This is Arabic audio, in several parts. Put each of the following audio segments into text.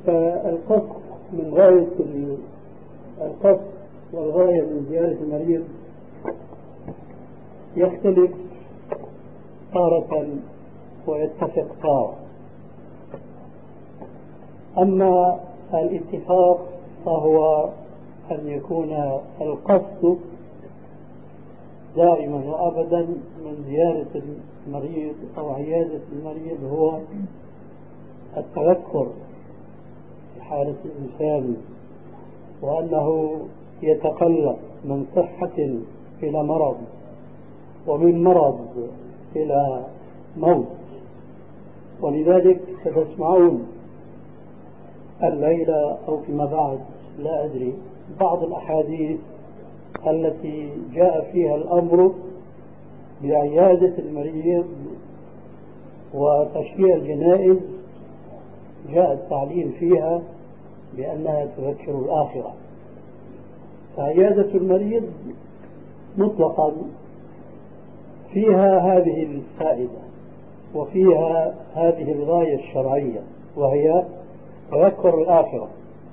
فالقصد من غاية القصد والغاية من زيارة المريض يختلف تارة ويتفق تارة. أما الاتفاق فهو أن يكون القصد دائما وأبدا من زيارة المريض أو عيادة المريض هو التذكر في حالة الإنسان، وأنه يتقلب من صحة إلى مرض، ومن مرض إلى موت. ولذلك ستسمعون الليلة أو فيما بعد لا أدري بعض الأحاديث التي جاء فيها الأمر بعيادة المريض وتشريع الجنائز، جاء التعليم فيها بأنها تذكر الآخرة. فعيادة المريض مطلقا فيها هذه الفائدة وفيها هذه الغاية الشرعية، وهي تذكر الآخرة.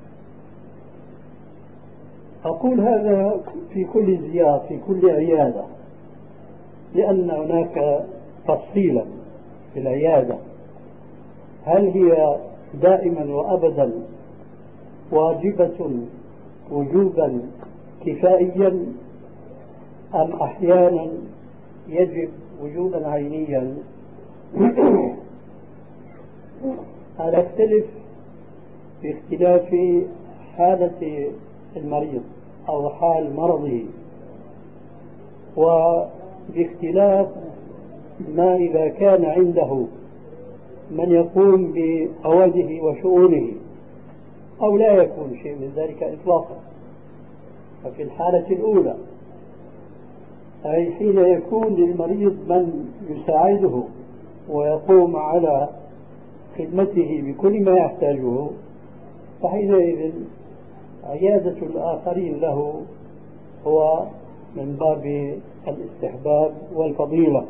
أقول هذا في كل زيارة في كل عيادة، لأن هناك تفصيلا في العيادة، هل هي دائما وأبدا واجبة وجوبا كفائيا، أم أحيانا يجب وجوبا عينيا؟ هذا يختلف باختلاف حالة المريض أو حال مرضه، وباختلاف ما إذا كان عنده من يقوم بأواجه وشؤونه أو لا يكون شيء من ذلك إطلاقا. ففي الحالة الأولى، أي حين يكون للمريض من يساعده ويقوم على خدمته بكل ما يحتاجه، فحينئذ عيادة الآخرين له هو من باب الاستحباب والفضيلة.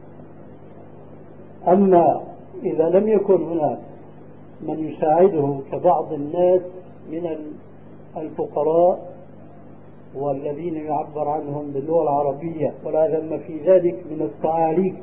أما إذا لم يكن هناك من يساعده كبعض الناس من الفقراء والذين يعبر عنهم باللغة العربية ولا ذم في ذلك من الصعاليك،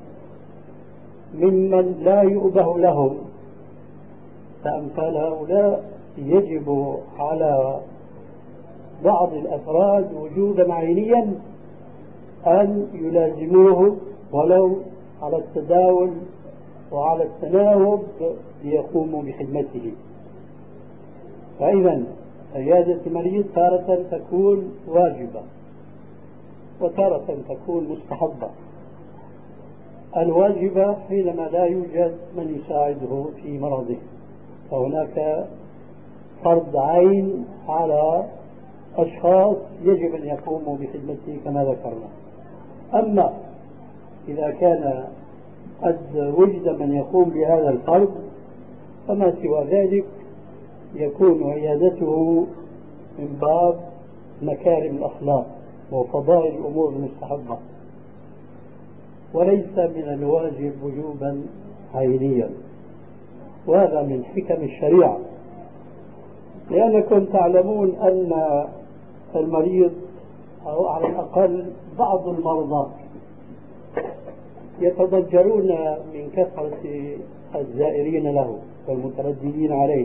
ممن لا يؤبه لهم، فأمثال هؤلاء يجب على بعض الأفراد وجودا عينيا أن يلازموه ولو على التداول وعلى التناوب ليقوموا بخدمته. فإذا عيادة المريض تارة تكون واجبة وتارة تكون مستحبة. الواجبة حينما لا يوجد من يساعده في مرضه، فهناك فرض عين على أشخاص يجب أن يقوموا بخدمته كما ذكرنا. أما إذا كان قد وجد من يقوم بهذا الفرض، فما سوى ذلك يكون عيادته من باب مكارم الأخلاق وفضائل الأمور المستحبة، وليس من الواجب وجوبا عينيا. وهذا من حكم الشريعة، لأنكم تعلمون أن المريض أو على الأقل بعض المرضى يتضجرون من كثرة الزائرين له والمترددين عليه،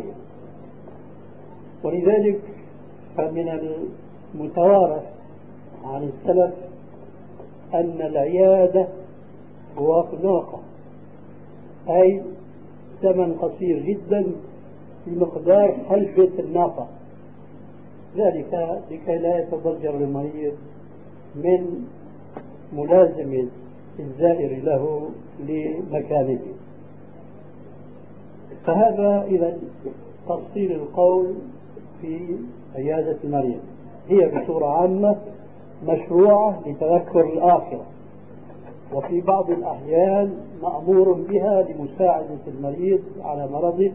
ولذلك فمن المتوارث عن السلف أن العيادة هو ناقة، أي ثمن قصير جدا بمقدار حلبة الناقة، ذلك لكي لا يتضجر المريض من ملازمة الزائر له لمكانته. فهذا إذا تفصيل القول في عيادة المريض، هي بصورة عامة مشروعة لتذكر الآخرة، وفي بعض الأحيان مأمور بها لمساعدة المريض على مرضه،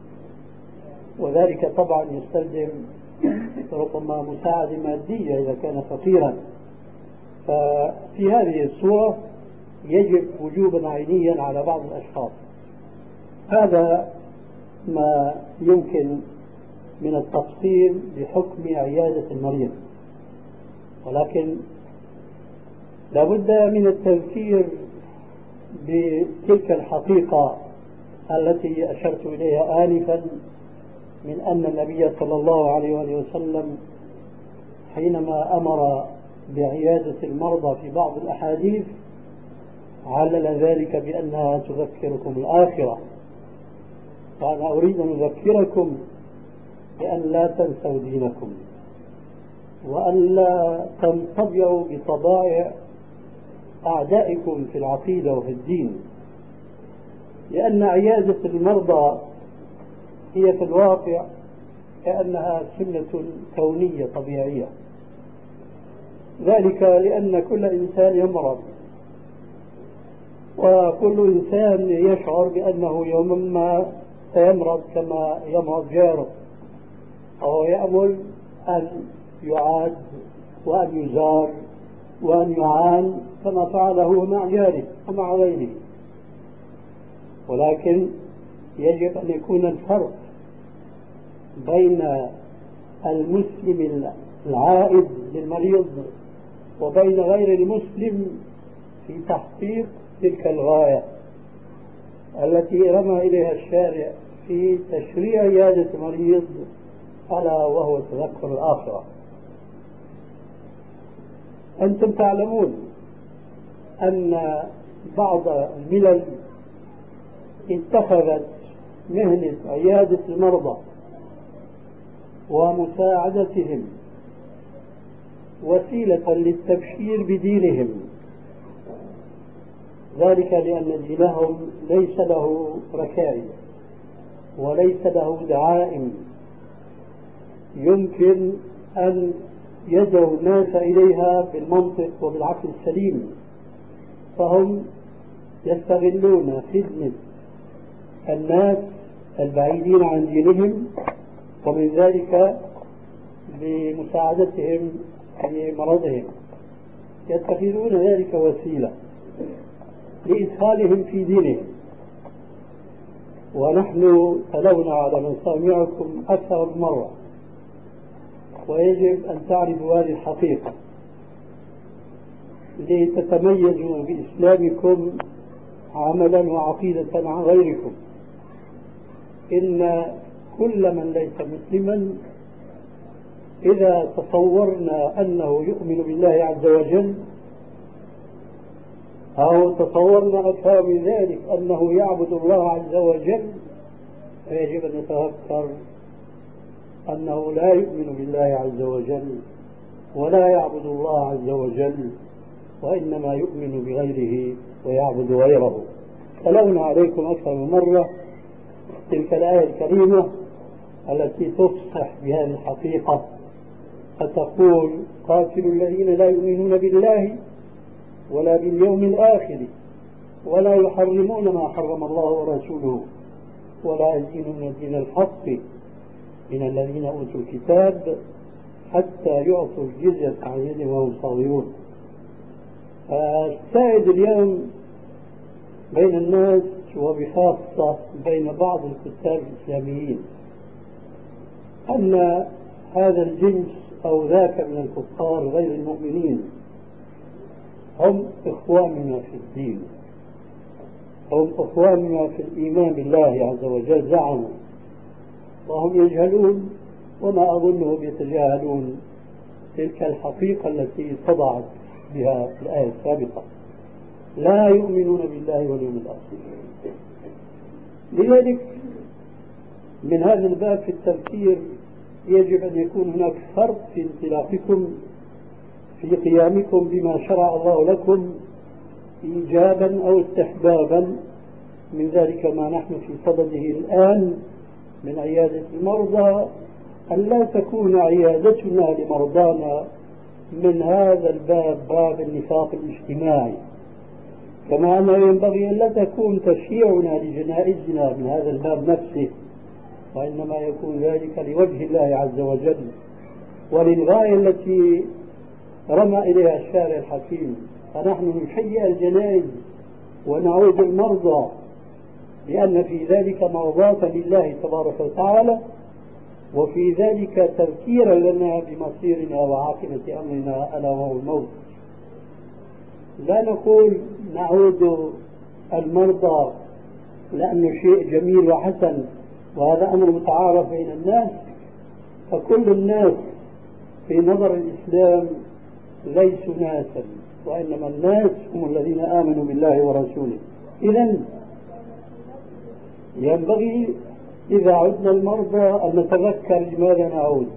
وذلك طبعا يستلزم ربما مساعدة مادية إذا كان فقيرا. ففي هذه الصورة يجب وجوبا عينيا على بعض الأشخاص. هذا ما يمكن من التفصيل بحكم عيادة المريض، ولكن لابد من التذكير بتلك الحقيقة التي أشرت إليها آنفا، من أن النبي صلى الله عليه وآله وسلم حينما أمر بعيادة المرضى في بعض الأحاديث علل ذلك بأنها تذكركم الآخرة. فأنا أريد أن أذكركم بأن لا تنسوا دينكم، وأن لا تنطبعوا بطبائع أعدائكم في العقيدة وفي الدين، لأن عيادة المرضى هي في الواقع كأنها سنة كونية طبيعية، ذلك لأن كل إنسان يمرض، وكل إنسان يشعر بأنه يوما ما سيمرض كما يمرض جاره، أو يأمل أن يعاد وأن يزار وأن يعان كما فعله مع جاره ومع غيره. ولكن يجب أن يكون الفرق بين المسلم العائد للمريض وبين غير المسلم في تحقيق تلك الغاية التي رمى إليها الشارع في تشريع عيادة المريض، ألا وهو تذكر الآخرة. أنتم تعلمون أن بعض الملل اتخذت مهنة عيادة المرضى ومساعدتهم وسيلة للتبشير بدينهم، ذلك لأن دينهم ليس له ركائز وليس له دعائم يمكن أن يدعو الناس إليها بالمنطق وبالعقل السليم، فهم يستغلون خدمة الناس البعيدين عن دينهم، ومن ذلك بمساعدتهم في مرضهم، يتخذون ذلك وسيلة لإدخالهم في دينهم. ونحن تلونا على مسامعكم أكثر من مرة، ويجب أن تعرفوا هذه الحقيقة لتتميزوا بإسلامكم عملا وعقيدة عن غيركم. إن كل من ليس مسلما إذا تصورنا أنه يؤمن بالله عز وجل، أو تصورنا أكثر من ذلك أنه يعبد الله عز وجل، فيجب أن نتذكر أنه لا يؤمن بالله عز وجل ولا يعبد الله عز وجل، وإنما يؤمن بغيره ويعبد غيره. تلونا عليكم أكثر من مرة تلك الآية الكريمة التي تفصح بهذه الحقيقة، فتقول: قاتلوا الذين لا يؤمنون بالله ولا باليوم الآخر ولا يحرمون ما حرم الله ورسوله ولا يدينون دين الحق من الذين أوتوا الكتاب حتى يعطوا الجزية عن يد وهم صاغرون. السائد اليوم بين الناس وبخاصة بين بعض الكتاب الإسلاميين أن هذا الجنس أو ذاك من الكفار غير المؤمنين هم إخواننا في الدين، هم إخواننا في الإيمان بالله عز وجل زعموا، وهم يجهلون وما أظنهم يتجاهلون تلك الحقيقة التي صدعت بها الآية السابقة: لا يؤمنون بالله واليوم الآخر. لذلك من هذا الباب في التفكير يجب أن يكون هناك فرق في انطلاقكم في قيامكم بما شرع الله لكم إيجابا أو استحبابا، من ذلك ما نحن في صدده الآن من عيادة المرضى، أن لا تكون عيادتنا لمرضانا من هذا الباب، باب النفاق الاجتماعي، كما أنه ينبغي أن لا تكون تشييعنا لجنائزنا من هذا الباب نفسه، وإنما يكون ذلك لوجه الله عز وجل وللغاية التي رمى إليها الشارع الحكيم. فنحن نشيع الجنائز ونعود المرضى لأن في ذلك مرضاة لله تبارك وتعالى، وفي ذلك تذكيرا لنا بمصيرنا وعاقبة أمرنا ألا وهو الموت. لا نقول نعود المرضى لأنه شيء جميل وحسن وهذا أمر متعارف بين الناس، فكل الناس في نظر الإسلام ليسوا ناسا، وإنما الناس هم الذين آمنوا بالله ورسوله. إذن ينبغي إذا عدنا المرضى أن نتذكر لماذا نعود.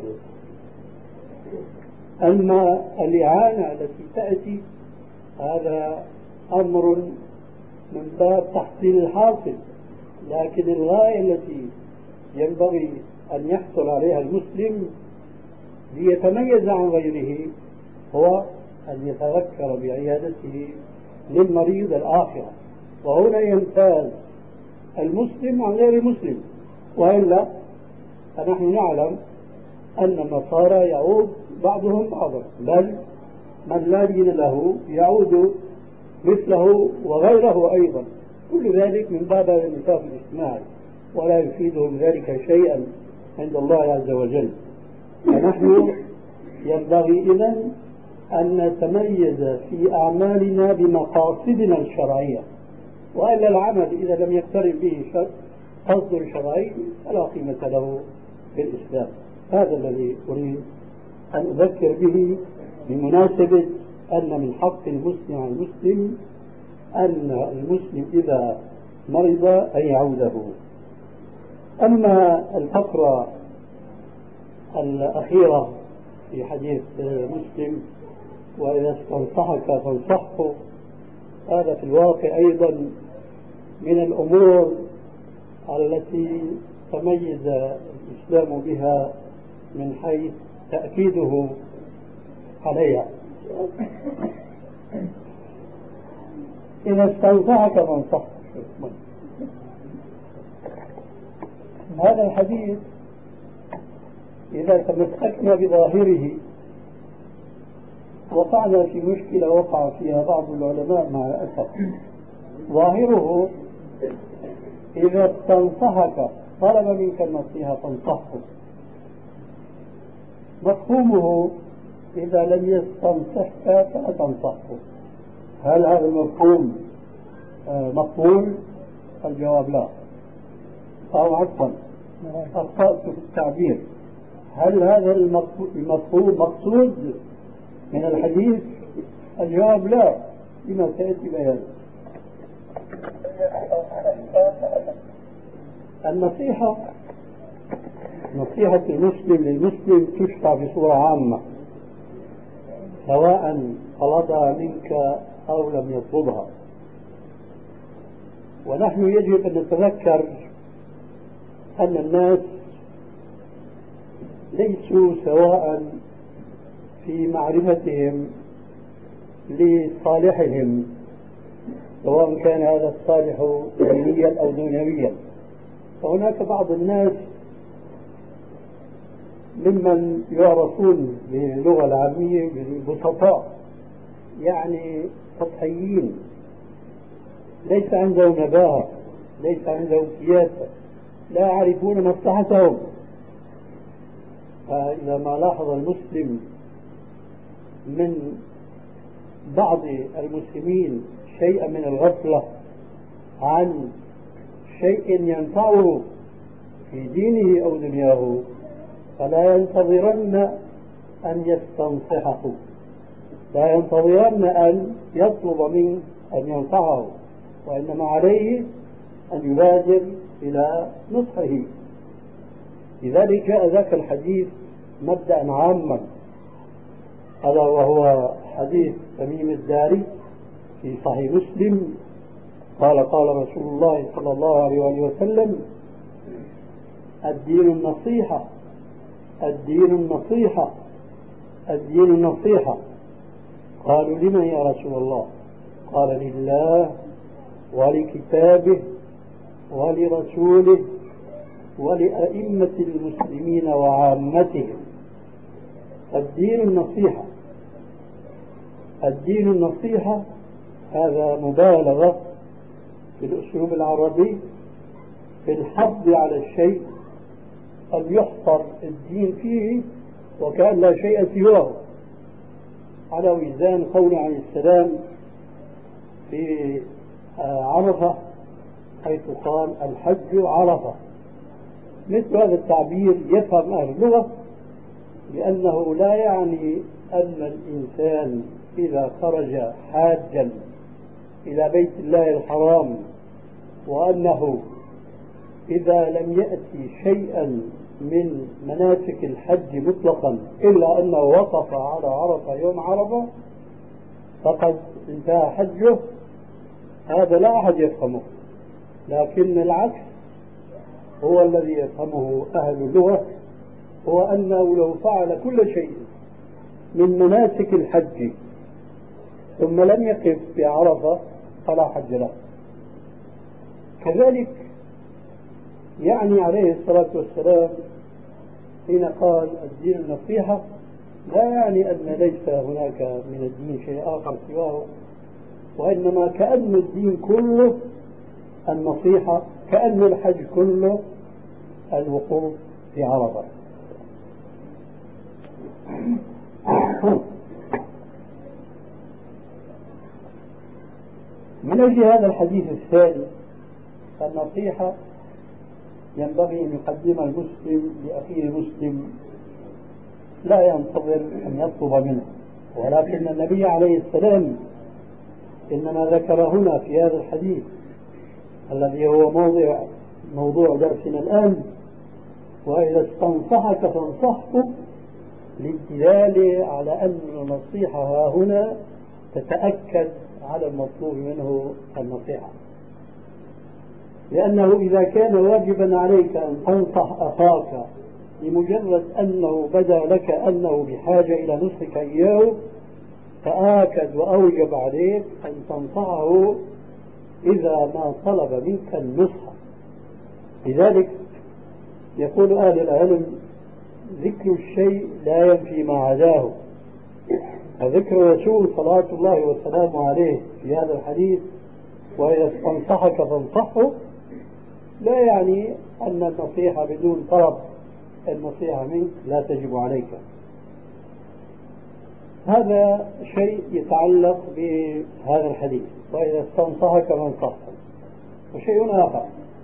أما الإعانة التي تأتي هذا أمر من باب تحصيل الحاصل، لكن الغاية التي ينبغي أن يحصل عليها المسلم ليتميز عن غيره هو أن يتذكر بعيادته للمريض الآخرة، وهنا يمتاز المسلم عن غير المسلم. وإلا فنحن نعلم أن النصارى يعود بعضهم بعضا، بل من لا دين له يعود مثله وغيره أيضا، كل ذلك من باب النفاق الاجتماعي ولا يفيدهم ذلك شيئا عند الله عز وجل. فنحن ينبغي إذن أن نتميز في أعمالنا بمقاصدنا الشرعية، وإلا العمل إذا لم يقترن به قصد شرعي فلا قيمة له في الإسلام. هذا الذي أريد أن أذكر به بمناسبة أن من حق المسلم على المسلم أن المسلم إذا مرض أن يعوده. أما الفقرة الأخيرة في حديث مسلم وإذا استنصحك فانصحه، هذا في الواقع أيضا من الأمور التي تميز الإسلام بها من حيث تأكيده عليها. إذا استنصحك فانصحه. هذا الحديث إذا تمسكنا بظاهره وقعنا في مشكلة وقع فيها بعض العلماء مع الأسف. ظاهره إذا استنصحك طلب منك النصيحة فانصحه، مفهومه إذا لم يستنصحك فلا تنصحه. هل هذا المفهوم مقبول؟ الجواب لا، أو عفوا أخطأت في التعبير. هل هذا المفهوم مقصود من الحديث؟ الجواب لا، لما سيأتي بيان. النصيحة، نصيحة المسلم للمسلم تشرع بصورة عامة سواء طلبها منك أو لم يطلبها، ونحن يجب أن نتذكر أن الناس ليسوا سواء في معرفتهم لصالحهم، سواء كان هذا الصالح دينيا أو دنيويا. فهناك بعض الناس ممن يعرفون باللغة العامية بالبسطاء، يعني سطحيين، ليس عندهم نباهة، ليس عندهم سياسة، لا يعرفون مصلحتهم. فإذا ما لاحظ المسلم من بعض المسلمين شيئا من الغفلة عن شيء ينفعه في دينه أو دنياه فلا ينتظرن أن يستنصحه، لا ينتظرن أن يطلب منه أن ينصحه، وإنما عليه أن يبادر إلى نصحه. لذلك جاء ذاك الحديث مبدأ عاما، هذا وهو حديث تميم الداري في صحيح مسلم قال قال رسول الله صلى الله عليه وسلم: الدين النصيحة، الدين النصيحة، الدين النصيحة. قالوا: لمن يا رسول الله؟ قال: لله ولكتابه ولرسوله ولأئمة المسلمين وعامتهم. الدين النصيحة، الدين النصيحة، هذا مبالغة في الأسلوب العربي في الحظ على الشيء أن يحصر الدين فيه وكأن لا شيء سواه، على وزان قول عليه السلام في عرفة حيث قال الحج عرفة. مثل هذا التعبير يفهم أهل اللغة لأنه لا يعني أن الإنسان إذا خرج حاجا إلى بيت الله الحرام وأنه إذا لم يأتي شيئا من مناسك الحج مطلقا إلا أنه وقف على عرفة يوم عرفة فقد انتهى حجه. هذا لا أحد يفهمه، لكن العكس هو الذي يفهمه أهل اللغة، هو أنه لو فعل كل شيء من مناسك الحج ثم لم يقف بعرفة فلا حج له. كذلك يعني عليه الصلاة والسلام حين قال الدين النصيحة لا يعني أن ليس هناك من الدين شيء آخر سواه، وإنما كأن الدين كله النصيحة، كأن الحج كله الوقوف في عرفة. من أجل هذا الحديث الثاني النصيحة ينبغي أن يقدمها المسلم لأخيه المسلم، لا ينتظر أن يطلب منه، ولكن النبي عليه السلام إنما ذكر هنا في هذا الحديث الذي هو موضوع درسنا الآن وإذا استنصحك فانصحه، للدلالة على أن النصيحة ها هنا تتأكد على المطلوب منه النصيحة، لأنه إذا كان واجبا عليك أن تنصح أخاك لمجرد أنه بدا لك أنه بحاجة إلى نصحك إياه، فآكد وأوجب عليك أن تنصحه إذا ما طلب منك النصح. لذلك يقول أهل العلم ذكر الشيء لا ينفي ما عداه، فذكر الرسول صلوات الله وسلامه عليه في هذا الحديث وإذا استنصحك فانصحه لا يعني أن النصيحة بدون طلب النصيحة منك لا تجب عليك. هذا شيء يتعلق بهذا الحديث وإذا استنصحك فانصحه. وشيء آخر،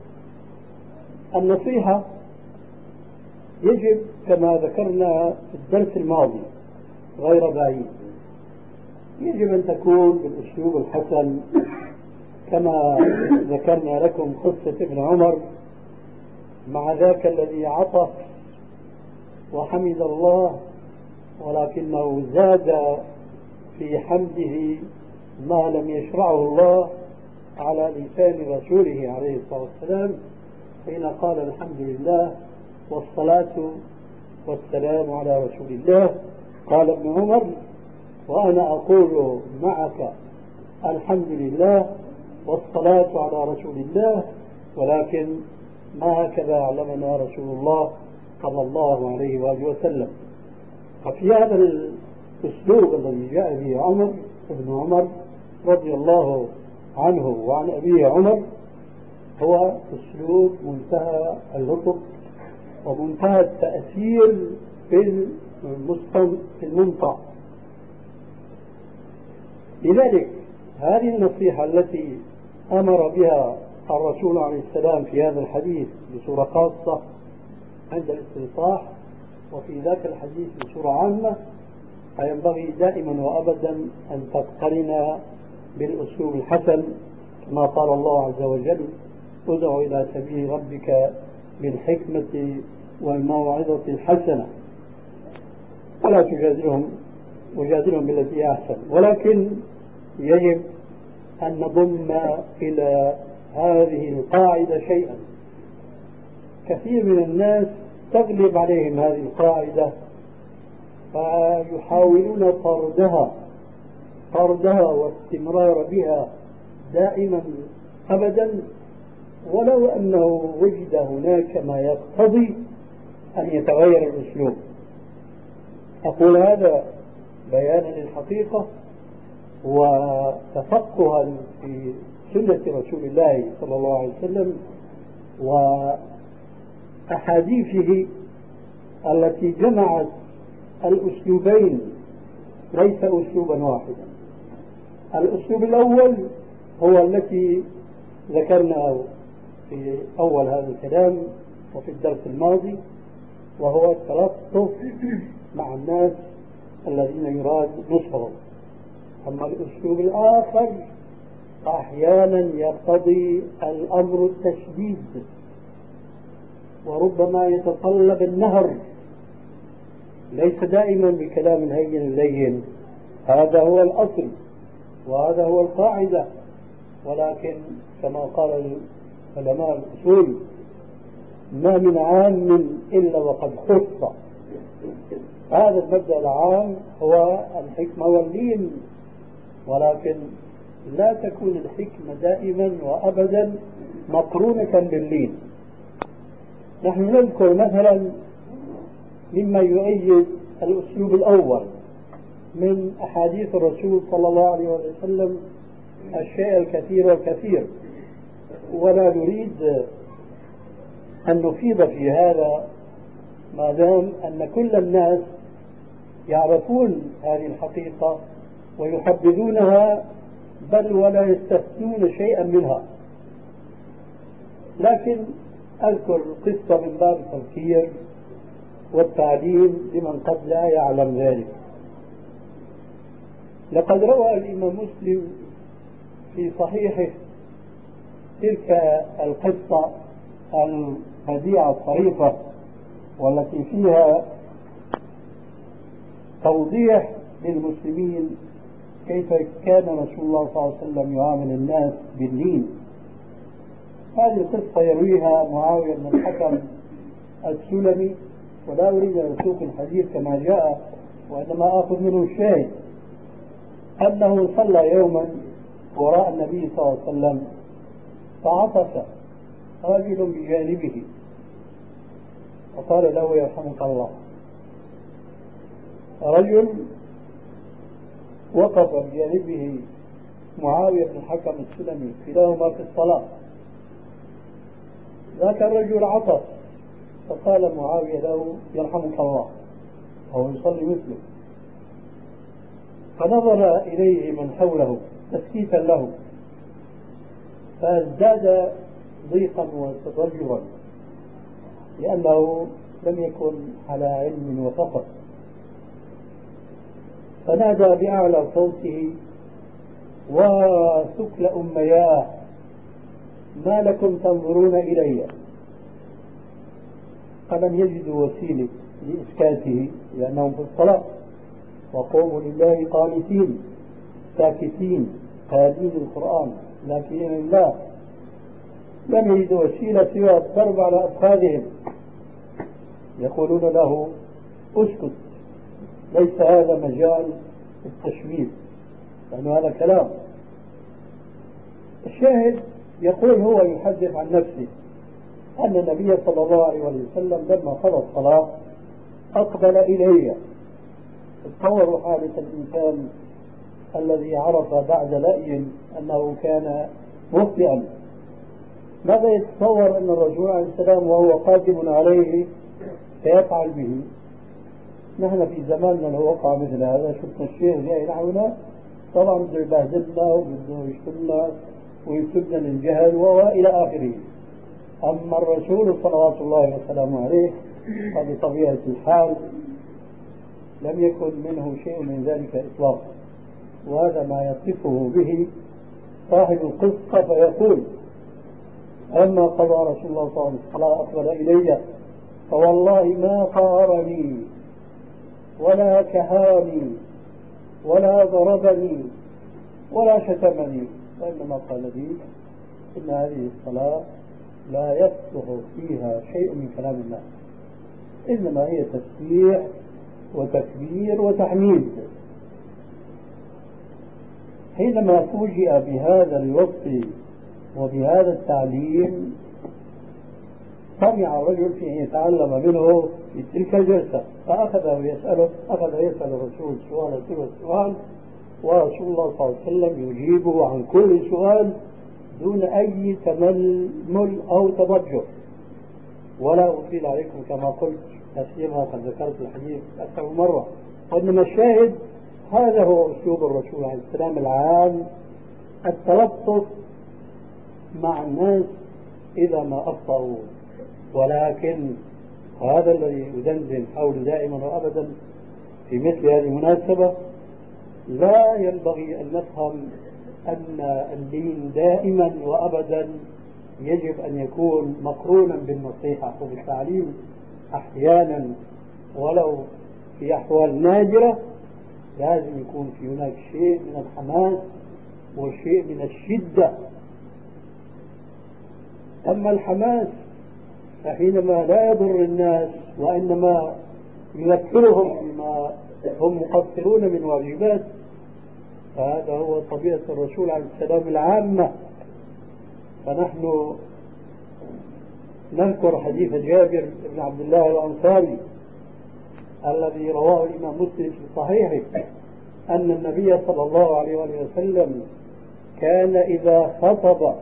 النصيحة يجب كما ذكرنا في الدرس الماضي غير بعيد يجب أن تكون بالأسلوب الحسن، كما ذكرنا لكم قصة ابن عمر مع ذاك الذي عطف وحمد الله ولكنه زاد في حمده ما لم يشرعه الله على لسان رسوله عليه الصلاة والسلام حين قال الحمد لله والصلاة والسلام على رسول الله. قال ابن عمر وأنا أقول معك الحمد لله والصلاة على رسول الله، ولكن ما هكذا علمنا رسول الله صلى الله عليه وآله وسلم. ففي هذا الأسلوب الذي جاء به ابن عمر رضي الله عنه وعن أبيه عمر هو أسلوب منتهى اللطف ومنتهى التأثير في المنطق. لذلك هذه النصيحة التي أمر بها الرسول عليه السلام في هذا الحديث بصورة خاصة عند الاستنصاح وفي ذاك الحديث بصورة عامة، فينبغي دائما وأبدا أن تقترن بالأسلوب الحسن كما قال الله عز وجل ادع إلى سبيل ربك بالحكمة والموعظة الحسنة ولا تجادلهم بالتي أحسن. ولكن يجب أن نضم إلى هذه القاعدة شيئا. كثير من الناس تغلب عليهم هذه القاعدة فيحاولون طردها واستمرار بها دائما أبدا ولو أنه وجد هناك ما يقتضي أن يتغير الأسلوب. أقول هذا بيانا للحقيقة وتفقها في سنة رسول الله صلى الله عليه وسلم وأحاديثه التي جمعت الأسلوبين ليس أسلوبا واحدا. الأسلوب الأول هو التي ذكرناه في أول هذا الكلام وفي الدرس الماضي، وهو التلطف مع الناس الذين يراد نصرهم. أما الأسلوب الآخر أحيانا يقتضي الأمر التشديد، وربما يتطلب النهر، ليس دائما بكلام الهين اللين. هذا هو الأصل وهذا هو القاعدة، ولكن كما قال علماء الأصول: ما من عام إلا وقد خص. هذا المبدأ العام هو الحكمة واللين، ولكن لا تكون الحكمة دائما وأبدا مقرونة باللين. نحن نذكر مثلا مما يؤيد الأسلوب الأول من أحاديث الرسول صلى الله عليه وسلم الشيء الكثير والكثير، ولا نريد أن نفيض في هذا ما دام أن كل الناس يعرفون هذه الحقيقة ويحبذونها، بل ولا يستثنون شيئا منها. لكن أذكر قصة من باب التذكير والتعليم لمن قد لا يعلم ذلك. لقد روى الإمام مسلم في صحيحه تلك القصة البديعة الطريفة، والتي فيها توضيح للمسلمين كيف كان رسول الله صلى الله عليه وسلم يعامل الناس باللين. هذه القصة يرويها معاوية بن الحكم السلمي، ولا أريد أن أسوق الحديث كما جاء، وإنما آخذ منه الشاهد أنه صلى يوما وراء النبي صلى الله عليه وسلم، فعطس رجل بجانبه وقال له: يرحمك الله. رجل وقف بجانبه معاوية بن الحكم السلمي، كلاهما في الصلاة. ذاك الرجل عطس، فقال معاوية له: يرحمك الله، وهو يصلي مثله. فنظر إليه من حوله تسكيتا له، فازداد ضيقا وتضجرا، لأنه لم يكن على علم وفقه. فنادى بأعلى صوته: وثكل أمياه، ما لكم تنظرون إلي؟ فلم يجدوا وسيلة لإسكاته لأنهم في الصلاة، وقوموا لله قانتين ساكتين قائلين القرآن لكن لله. لم يجدوا وسيلة سوى الضرب على أفخاذهم، يقولون له: اسكت، ليس هذا مجال التشميت، لأن هذا كلام. الشاهد يقول هو يحدث عن نفسه أن النبي صلى الله عليه وسلم لما قضى الصلاة أقبل إلي. تصوروا حالة الإنسان الذي عرف بعد لأي أنه كان مخطئا، ماذا يتصور أن الرسول عليه السلام وهو قادم عليه سيفعل به؟ نحن في زماننا لو وقع مثل هذا، شفنا الشيخ جاي نحونا، طبعا بده يبهدلنا وبده يشتمنا ويسدنا للجهل وإلى آخره. أما الرسول صلوات الله وسلامه عليه فبطبيعة الحال لم يكن منه شيء من ذلك إطلاقا، وهذا ما يصفه به صاحب القصة فيقول: أما قضى رسول الله صلى الله عليه وسلم أقبل إلي فوالله ما قهرني ولا كهاني ولا ضربني ولا شتمني، وإنما قال لي: إن هذه الصلاة لا يصلح فيها شيء من كلام الناس، إنما هي تسبيح وتكبير وتحميد. حينما فوجئ بهذا الوصف وبهذا التعليم سمع الرجل في أن يتعلم منه في تلك الجلسة، فأخذ يسأل الرسول سؤال ورسول الله صلى الله عليه وسلم يجيبه عن كل سؤال دون أي تململ أو تضجر. ولا أطيل عليكم كما قلت، لا سيما قد ذكرت الحديث أكثر من مرة، وإنما الشاهد هذا هو أسلوب الرسول عليه السلام العام، التلطف مع الناس إذا ما أخطأوا. ولكن هذا الذي أدندن حوله دائما وأبدا في مثل هذه المناسبة، لا ينبغي أن نفهم أن اللين دائما وأبدا يجب أن يكون مقرونا بالنصيحة وبالتعليم. أحيانا ولو في أحوال نادرة لازم يكون في هناك شيء من الحماس وشيء من الشدة. أما الحماس فحينما لا يضر الناس وإنما يذكرهم بما هم مقصرون من واجبات، فهذا هو طبيعة الرسول عليه السلام العامة. فنحن نذكر حديث جابر بن عبد الله الأنصاري الذي رواه الإمام مسلم في صحيحه أن النبي صلى الله عليه وسلم كان إذا خطب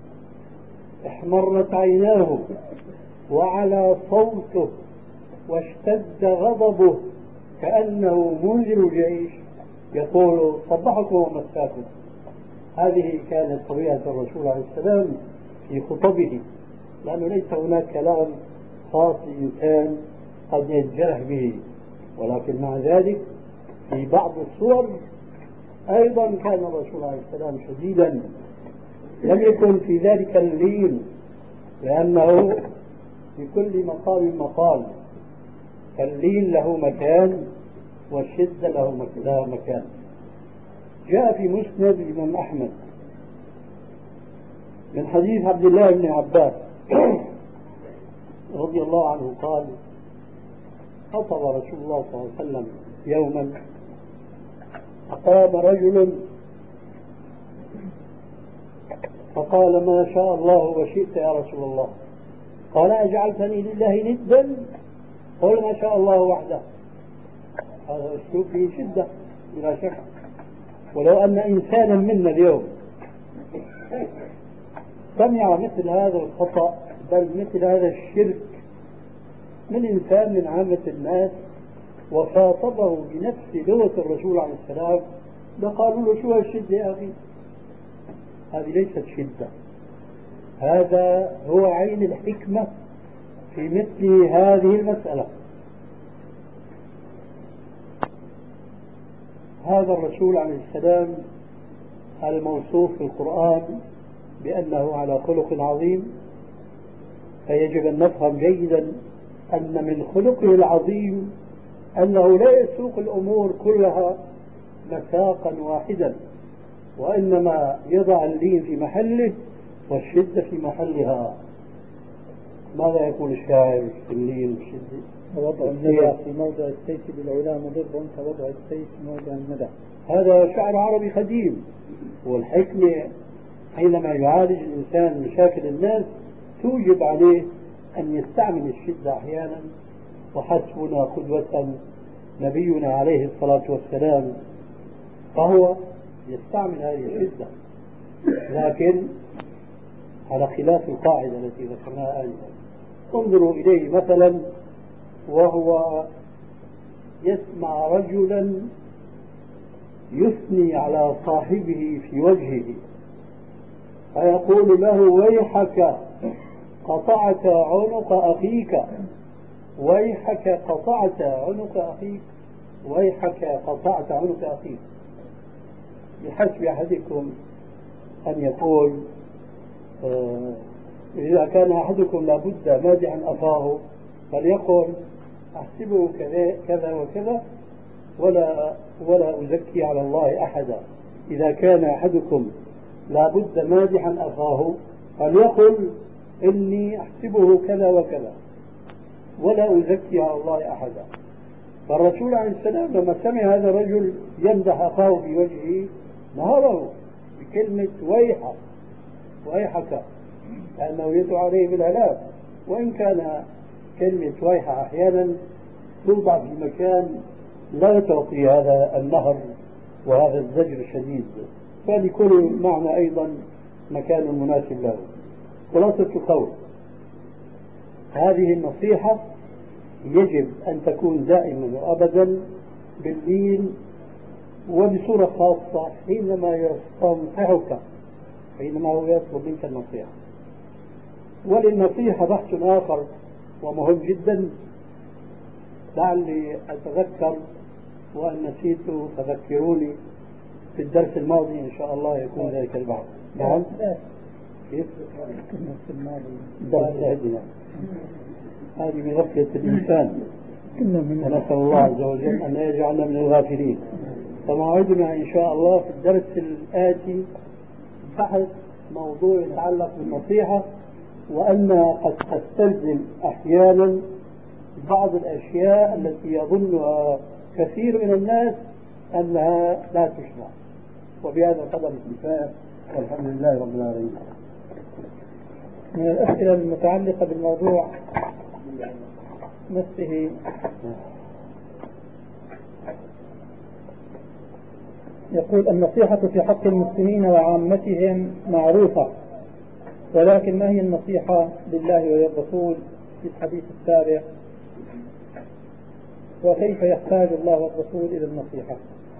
احمرت عيناه وعلى صوته واشتد غضبه كأنه منذر جيش يقول صبحكم ومساكم. هذه كانت طبيعة الرسول عليه السلام في خطبه، لأنه ليس هناك كلام خاص لإنسان قد يتجرح به. ولكن مع ذلك في بعض الصور أيضا كان الرسول عليه السلام شديدا، لم يكن في ذلك اللين، لأنه في كل مقام مقال، فاللين له مكان والشدة لها مكان. جاء في مسند الإمام أحمد من حديث عبد الله بن عباس رضي الله عنه قال خطب رسول الله صلى الله عليه وسلم يوما، فقام رجل فقال ما شاء الله وشئت يا رسول الله. قال أجعلتني لله ندا؟ قل ما شاء الله وحده. هذا أسلوب فيه شدة بلا شك. ولو أن إنسانا منا اليوم سمع مثل هذا الخطأ بل مثل هذا الشرك من إنسان من عامة الناس وخاطبه بنفس لغة الرسول عليه السلام لقالوا له شو هالشدة يا أخي؟ هذه ليست شدة، هذا هو عين الحكمة في مثل هذه المسألة. هذا الرسول عليه السلام الموصوف في القرآن بأنه على خلق عظيم، فيجب أن نفهم جيدا أن من خلقه العظيم أنه لا يسوق الأمور كلها مساقا واحدا، وإنما يضع اللين في محله والشدة في محلها. ماذا يقول الشاعر في اللين والشدة؟ وضع الندى في موضع السيف بالعلا مضر كوضع السيف في موضع الندى. هذا شعر عربي قديم. والحكمة حينما يعالج الإنسان مشاكل الناس توجب عليه أن يستعمل الشدة أحيانا، وحسبنا قدوة نبينا عليه الصلاة والسلام فهو يستعمل هذه الشدة، لكن على خلاف القاعدة التي ذكرناها آنفا. انظروا إليه مثلا وهو يسمع رجلا يثني على صاحبه في وجهه فيقول له ويحك قطعت عنق أخيك، ويحك قطعت عنق أخيك، ويحك قطعت عنق أخيك. بحسب أحدكم أن يقول إذا كان أحدكم لابد مادحا أخاه فليقل أحسبه كذا وكذا ولا أزكي على الله أحدا. إذا كان أحدكم لابد مادحا أخاه فليقل إني أحسبه كذا وكذا ولا أزكي على الله أحدا. فالرسول عليه السلام لما سمع هذا الرجل يمدح أخاه في وجهه نهره بكلمة ويحك لأنه يدعو عليه بالهلاك. وإن كان كلمة ويح أحيانا توضع في مكان لا تعطي هذا النهر وهذا الزجر الشديد، فلكل معنى أيضا مكان مناسب له. خلاصة القول، هذه النصيحة يجب أن تكون دائما وأبدا باللين وبصورة خاصة حينما يستنصحك، حينما هو يطلب منك النصيحة. وللنصيحة بحث آخر ومهم جدا، لعلي أتذكر وأن نسيت فذكروني في الدرس الماضي إن شاء الله يكون ذلك البعض. نعم كيف؟ في الماضي درس عندنا هذه من غفلة الإنسان، ونسأل الله عز وجل أن يجعلنا من الغافلين. فموعدنا إن شاء الله في الدرس الآتي بحث موضوع يتعلق بالنصيحة، وأنها قد تستلزم أحيانا بعض الأشياء التي يظنها كثير من الناس أنها لا تشرع. وبهذا القدر الكفاية، والحمد لله رب العالمين. من الأسئلة المتعلقة بالموضوع نفسه، يقول: النصيحة في حق المسلمين وعامتهم معروفة، ولكن ما هي النصيحة لله وللرسول في الحديث السابق؟ وكيف يحتاج الله والرسول إلى النصيحة؟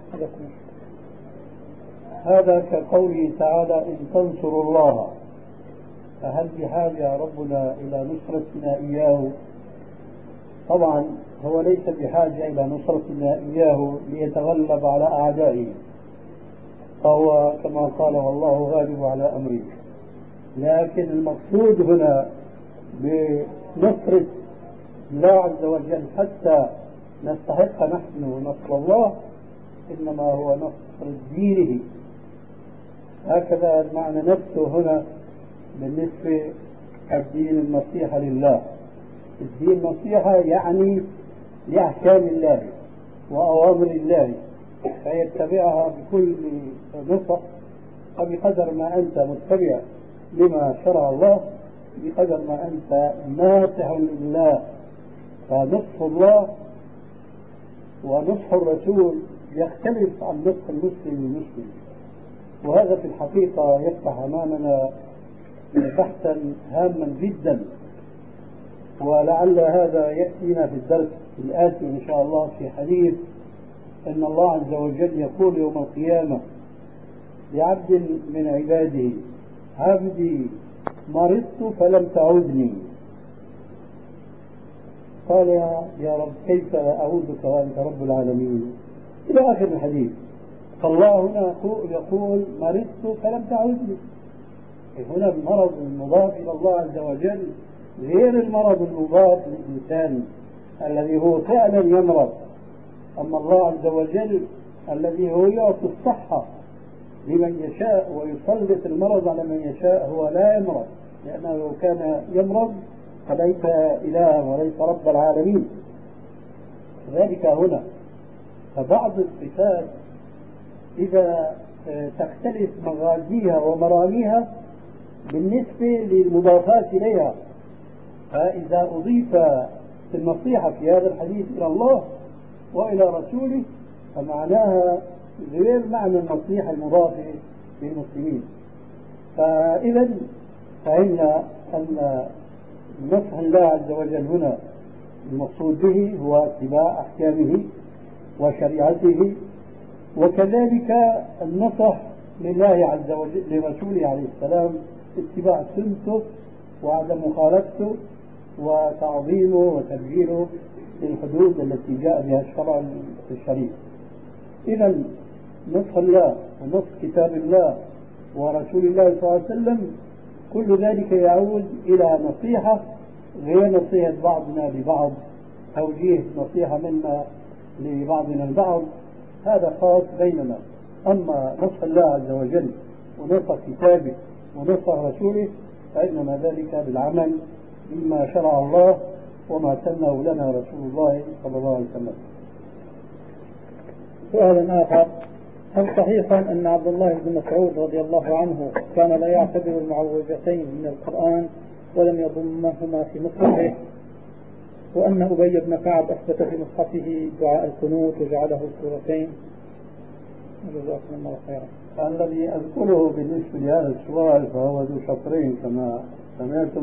هذا كقوله تعالى: إن تنصروا الله. فهل بحاجة ربنا إلى نصرتنا إياه؟ طبعا هو ليس بحاجة إلى نصرتنا إياه ليتغلب على أعدائه، فهو كما قال: والله غالب على أمره. لكن المقصود هنا بنصرة الله عز وجل حتى نستحق نحن نصر الله، إنما هو نصر دينه. هكذا المعنى نفسه هنا بالنسبة الدين النصيحة لله. الدين نصيحة يعني لأحكام الله وأوامر الله، فيتبعها بكل نصح. وبقدر ما أنت متبع لما شرع الله بقدر ما أنت ناصح لله. فنصح الله ونصح الرسول يختلف عن نصح المسلم للمسلم، وهذا في الحقيقة يفتح أمامنا بحثا هاما جدا، ولعل هذا يأتينا في الدرس الآتي إن شاء الله في حديث إن الله عز وجل يقول يوم القيامة لعبد من عباده: عبدي مرضت فلم تعودني. قال: يا رب كيف أعودك وأنت رب العالمين؟ إلى آخر الحديث. فالله هنا يقول: مرضت فلم تعودني. هنا المرض المضاف إلى الله عز وجل غير المرض المضاف للإنسان الذي هو فعلا يمرض. أما الله عز وجل الذي هو يعطي الصحة لمن يشاء ويسلط المرض على من يشاء، هو لا يمرض، لأنه لو كان يمرض فليس إله وليس رب العالمين. ذلك هنا. فبعض الصفات إذا تختلف مغازيها ومراميها بالنسبة للمضافات إليها، فإذا أضيف النصيحة في هذا الحديث إلى الله وإلى رسوله فمعناها غير معنى النصيحة المضافة للمسلمين. فإذا فهمنا أن نصح الله عز وجل هنا المقصود به هو اتباع أحكامه وشريعته، وكذلك النصح لله عز وجل لرسوله عليه السلام اتباع سنته وعدم مخالفته وتعظيمه وتبجيله للحدود التي جاء بها الشرع الشريف. إذا نصح الله ونصح كتاب الله ورسول الله صلى الله عليه وسلم كل ذلك يعود إلى نصيحة غير نصيحة بعضنا لبعض، توجيه نصيحة منا لبعضنا البعض، هذا خاص بيننا. أما نصح الله عز وجل ونصح كتابه ونصح رسوله فإنما ذلك بالعمل بما شرع الله وما سنه لنا رسول الله صلى الله عليه وسلم. سؤال آخر: هل صحيح أن عبد الله بن مسعود رضي الله عنه كان لا يعتبر المعوذتين من القرآن ولم يضمهما في مصحفه، وأن أبي بن كعب أثبت في مصحفه دعاء القنوت وجعله سورتين؟ جزاكم الله خيرا. الذي أذكره بالنسبة لهذا السؤال فهو ذو شطرين كما سمعتم.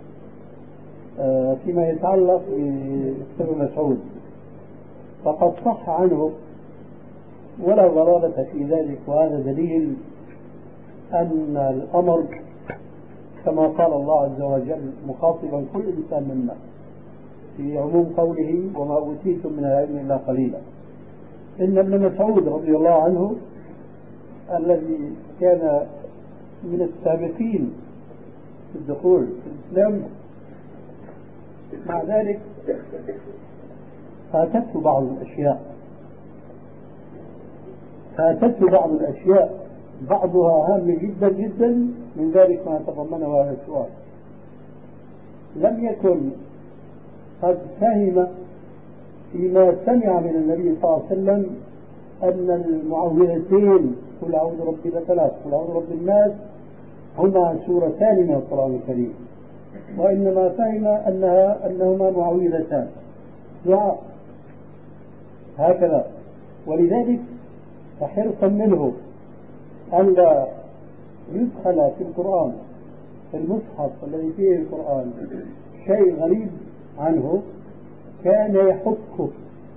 فيما يتعلق بابن مسعود فقد صح عنه ولا ضلالة في ذلك، وهذا دليل أن الأمر كما قال الله عز وجل مخاطبا كل إنسان منا في عموم قوله وما أوتيتم من العلم إلا قليلا. إن ابن مسعود رضي الله عنه الذي كان من السابقين في الدخول في الإسلام، مع ذلك فاتته بعض الأشياء بعضها هام جدا جدا، من ذلك ما تضمنه هذا السؤال. لم يكن قد فهم فيما سمع من النبي صلى الله عليه وسلم أن المعوذتين قل أعوذ برب الفلق قل أعوذ برب الناس هما سورتان من القرآن الكريم، وإنما فهم أنهما معوذتان دعاء هكذا. ولذلك فحرصا منه ألا يدخل في القرآن في المصحف الذي فيه القرآن شيء غريب عنه، كان يحكه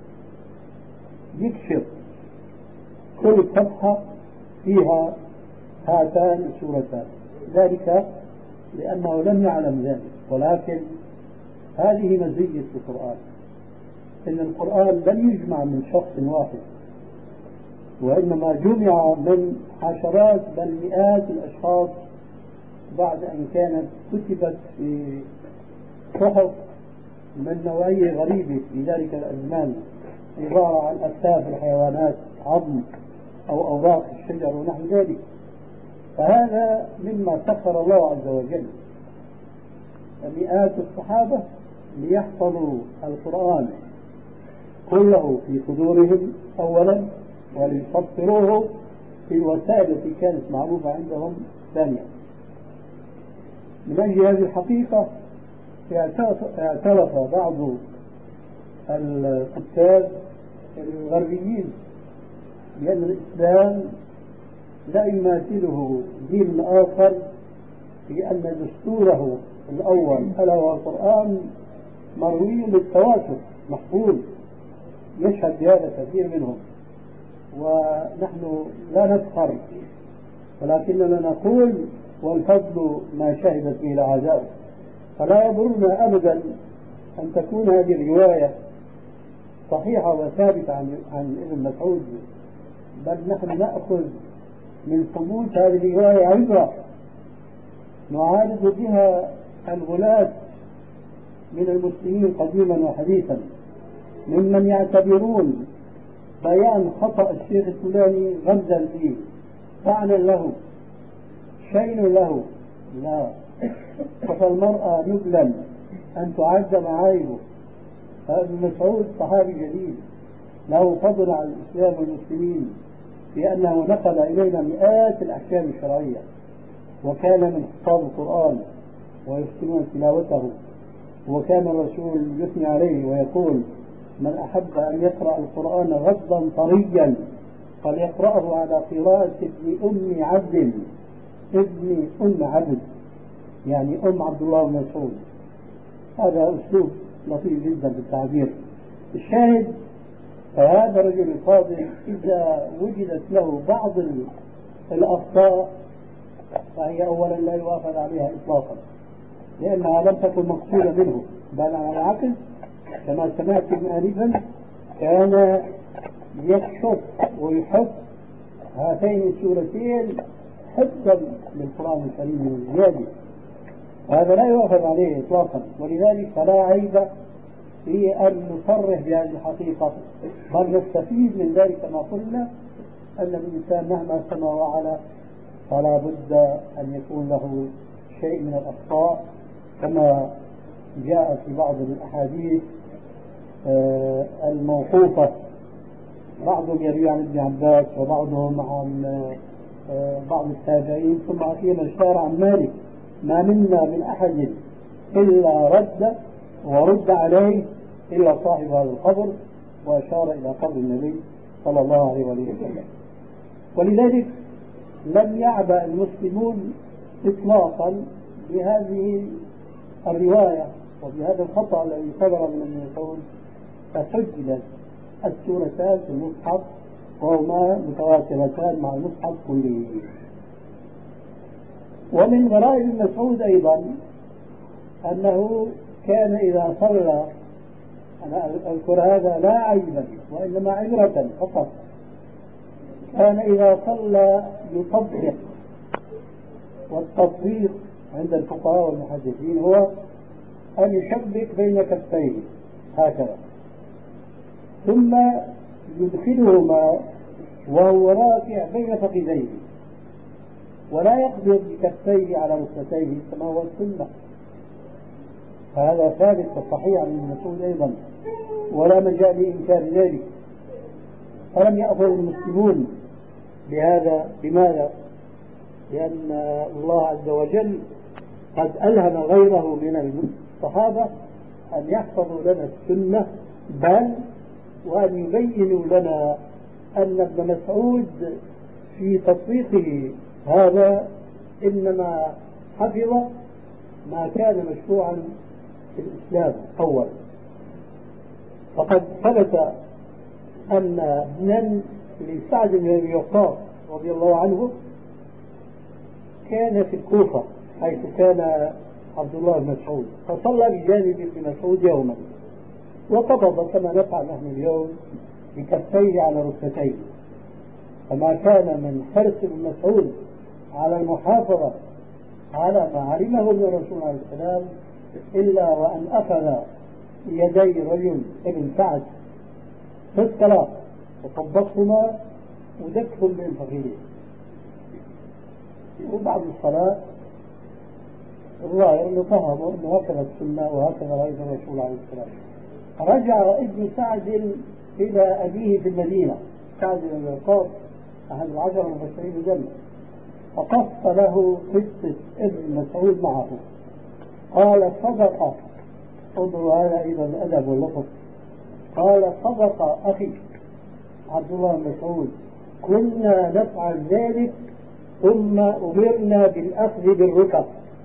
يكشف كل صفحة فيها هاتان السورتان، ذلك لأنه لم يعلم ذلك. ولكن هذه مزية القرآن، إن القرآن لم يجمع من شخص واحد، وإنما جمع من عشرات بل مئات الأشخاص بعد أن كانت كتبت في صحف من نوعية غريبة في ذلك الأزمان، عبارة عن أكتاف الحيوانات، عظم أو أوراق الشجر ونحو ذلك. فهذا مما سخر الله عز وجل مئات الصحابة ليحفظوا القرآن كله في صدورهم أولا، وليسطروه في الوسائل التي كانت معروفة عندهم ثانيا. من أجل هذه الحقيقة اعترف بعض الكتاب الغربيين بأن الإسلام لا يماثله دين آخر في أن دستوره الأول ألا هو القرآن مروي بالتواتر محفوظ، يشهد بهذا كثير منهم. ونحن لا نفخر، ولكننا نقول والفضل ما شهدت به الأعداء. فلا يضرنا أبدا أن تكون هذه الرواية صحيحة وثابتة عن ابن مسعود، بل نحن نأخذ من ثبوت هذه الرواية عبرة نعالج بها الغلاة من المسلمين قديما وحديثا، ممن يعتبرون بيان خطأ الشيخ الفلاني غمزا فيه، طعنا له، شين له. لا، كفى المرأة نبلا أن تعد معايبه. فابن مسعود صحابي جليل له فضل على الإسلام والمسلمين في أنه نقل إلينا مئات الأحكام الشرعية، وكان من حفاظ القرآن ويحسنون تلاوته، وكان الرسول يثني عليه ويقول من أحب أن يقرأ القرآن غضا طريا فليقرأه على قراءة ابن أم عبد، يعني أم عبد الله بن مسعود. هذا أسلوب لطيف جدا في التعبير. الشاهد فهذا الرجل الفاضل إذا وجدت له بعض الأخطاء فهي أولا لا يؤاخذ عليها إطلاقا، لأنها لم تكن مقصودة منه، بل على العكس كما سمعتم آنفا كان يكشف ويحب هاتين السورتين حفظا للقرآن الكريم من زيادة، وهذا لا يؤاخذ عليه إطلاقا. ولذلك فلا عيب في أن نصرح بهذه الحقيقة، بل نستفيد من ذلك ما قلنا أن الإنسان مهما سمى وعلى فلا بد أن يكون له شيء من الأخطاء، كما جاء في بعض الأحاديث الموقوفة، بعضهم يروي عن ابن عباس وبعضهم عن بعض التابعين، ثم أخيرا اشار عن مالك ما منا من أحد إلا ورد عليه إلا صاحب هذا القبر، وأشار إلى قبر النبي صلى الله عليه وسلم. ولذلك لم يعبأ المسلمون إطلاقا بهذه الرواية وبهذا الخطأ الذي صدر من ابن مسعود، فسجلت السورتان في المصحف وهما متواترتان مع المصحف كله. ومن غرائب ابن مسعود أيضا أنه كان إذا صلى، أنا أذكر هذا لا عيبا وإنما عبرة فقط، كان إذا صلى يطبق، والتطبيق عند الفقهاء والمحدثين هو أن يشبك بين كفيه هكذا، ثم يدخلهما وهو راكع بين فخذيه، ولا يقبض بكفيه على ركبتيه كما هو السنة. فهذا ثابت وصحيح عن ابن مسعود أيضا، ولا مجال لإنكار ذلك. فلم يأخذ المسلمون بهذا. لماذا؟ لأن الله عز وجل قد ألهم غيره من الصحابة أن يحفظوا لنا السنة، بل وأن يبينوا لنا أن ابن مسعود في تطبيقه هذا إنما حفظ ما كان مشروعا في الإسلام أولا. فقد ثبت أن ابنا لسعد بن أبي وقاص رضي الله عنه كان في الكوفة حيث كان عبد الله بن مسعود، فصلى بجانب ابن مسعود يوما وقبض كما نفعل نحن اليوم بكفيه على ركبتيه. فما كان من حرص ابن مسعود على المحافظة على ما علمه من الرسول عليه السلام إلا وأن أخذ يدي رجل ابن سعد في الصلاة وطبقهما ودكهم بين فخذيه، وبعد الصلاة الظاهر أنه فهموا أنه هكذا السنة وهكذا رأي الرسول عليه السلام. رجع ابن سعد إلى أبيه في المدينة، سعد بن وقاص أحد العشرة المبشرين بالجنة، فقص له قصة ابن مسعود معه. قال صدق، انظروا هذا أيضا الأدب واللطف، قال صدق أخي عبد الله بن مسعود، كنا نفعل ذلك ثم أمرنا بالأخذ بالركب.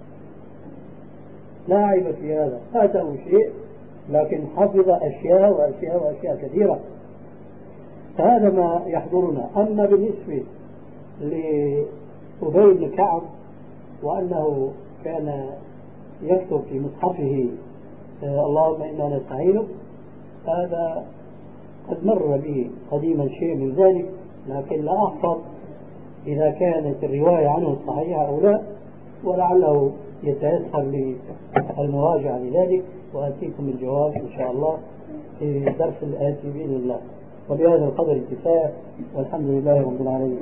لا عيب في هذا، فاته شيء لكن حفظ أشياء وأشياء وأشياء كثيرة. فهذا ما يحضرنا. أما بالنسبة لأبي بن كعب وأنه كان يكتب في مصحفه اللهم إنا نستعينك، هذا قد مر به قديما شيء من ذلك، لكن لا أحفظ إذا كانت الرواية عنه صحيحة أو لا، ولعله يتيسر لي المراجعة لذلك، وأتيكم الجواب إن شاء الله في الدرس الآتي بإذن الله. وبهذا القدر كفاية، والحمد لله رب العالمين.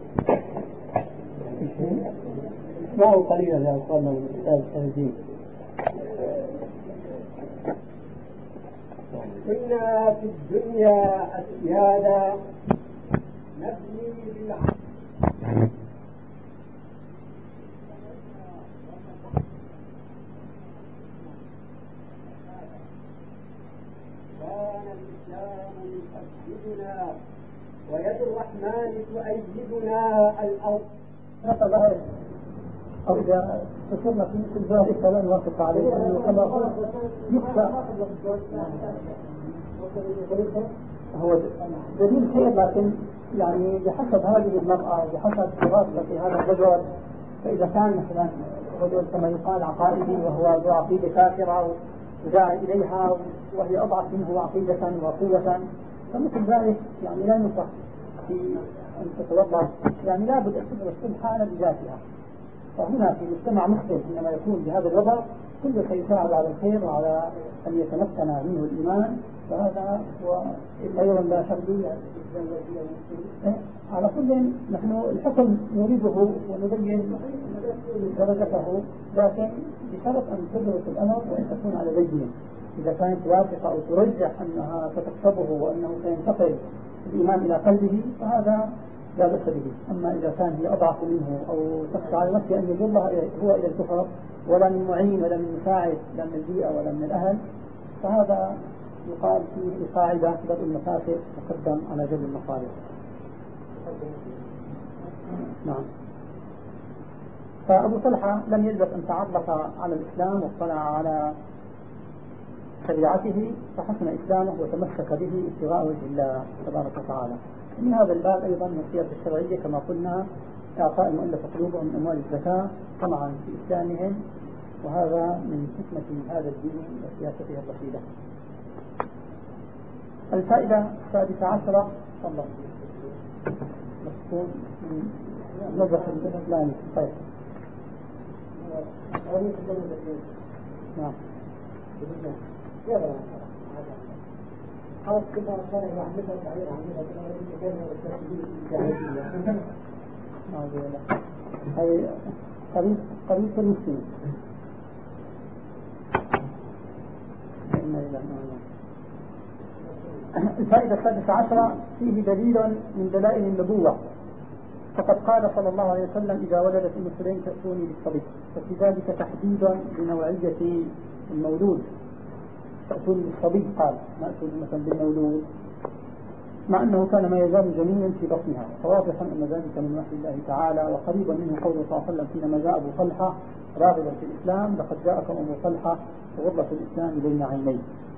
اسمعوا قليلا يا أخواننا من الكتاب التنزيل. كنا في الدنيا أسيادا نبني بالعقل كان الإسلام يسددنا ويد الرحمن تؤيدنا الأرض. أو إذا تصرنا في مثل ذلك فلا نوافق عليه، لأنه كما قلت يخفى هو دليل خير، لكن يعني بحسب هذه المرأة وبحسب دراسة هذا الرجل، فإذا كان مثلا رجل كما يقال عقائدي وهو ذو عقيدة كافرة وداعي إليها وهي أضعف منه عقيدة وقوة، فمثل ذلك يعني لا ينصح في أن تتوضأ، يعني لا بد أن تدرس كل حالة بذاتها. فهنا في مجتمع مسلم حينما يكون بهذا الوضع كل شيء يساعد على الخير وعلى أن يتمكن منه الإيمان، فهذا هو أيضا لا شرطية على كل. نحن الحكم نريده ونبين درجته، لكن بشرط أن تدرس الأمر وأن تكون على بينه. إذا كانت واثقة أو ترجح أنها ستكسبه وأنه سينتقل الإيمان إلى قلبه فهذا لا بأس به. أما إذا كان هي أضعف منه أو تخشى على نفسه أن يضرها هو إلى الكفر، ولا من معين ولا من مساعد، لا من البيئة ولا من الأهل، فهذا يقال فيه قاعدة درء المفاسد تقدم على جلب المصالح. نعم. فأبو طلحة لم يلبث أن تعرف على الإسلام واطلع على شريعته فحسن إسلامه وتمسك به ابتغاء وجه الله تبارك وتعالى. من هذا الباب أيضا من السياسة الشرعية كما قلنا إعطاء المؤلف قلوبهم من أموال الزكاة طمعا في إسلامهم، وهذا من حكمة هذا الدين وسياسته الرشيدة. الفائدة السادسة عشرة الله مفهوم من نظر الإسلامي. طيب نعم. هذه قريب المسلم. الفائدة السادسة عشرة فيه دليل من دلائل النبوة، فقد قال صلى الله عليه وسلم إذا ولدت أم سليم تأتوني بالصبي، ففي ذلك تحديد لنوعية المولود. تأتوني بالصبي قال ما أتوني مثلا بالمولود، مع أنه كان ما يزال جنينا في بطنها، فواضح أن ذلك من وحي الله تعالى. وقريبا منه قوله صلى الله عليه وسلم حينما جاء أبو طلحة راغبا في الإسلام لقد جاءكم أبو طلحة غرة الإسلام بين عينيه.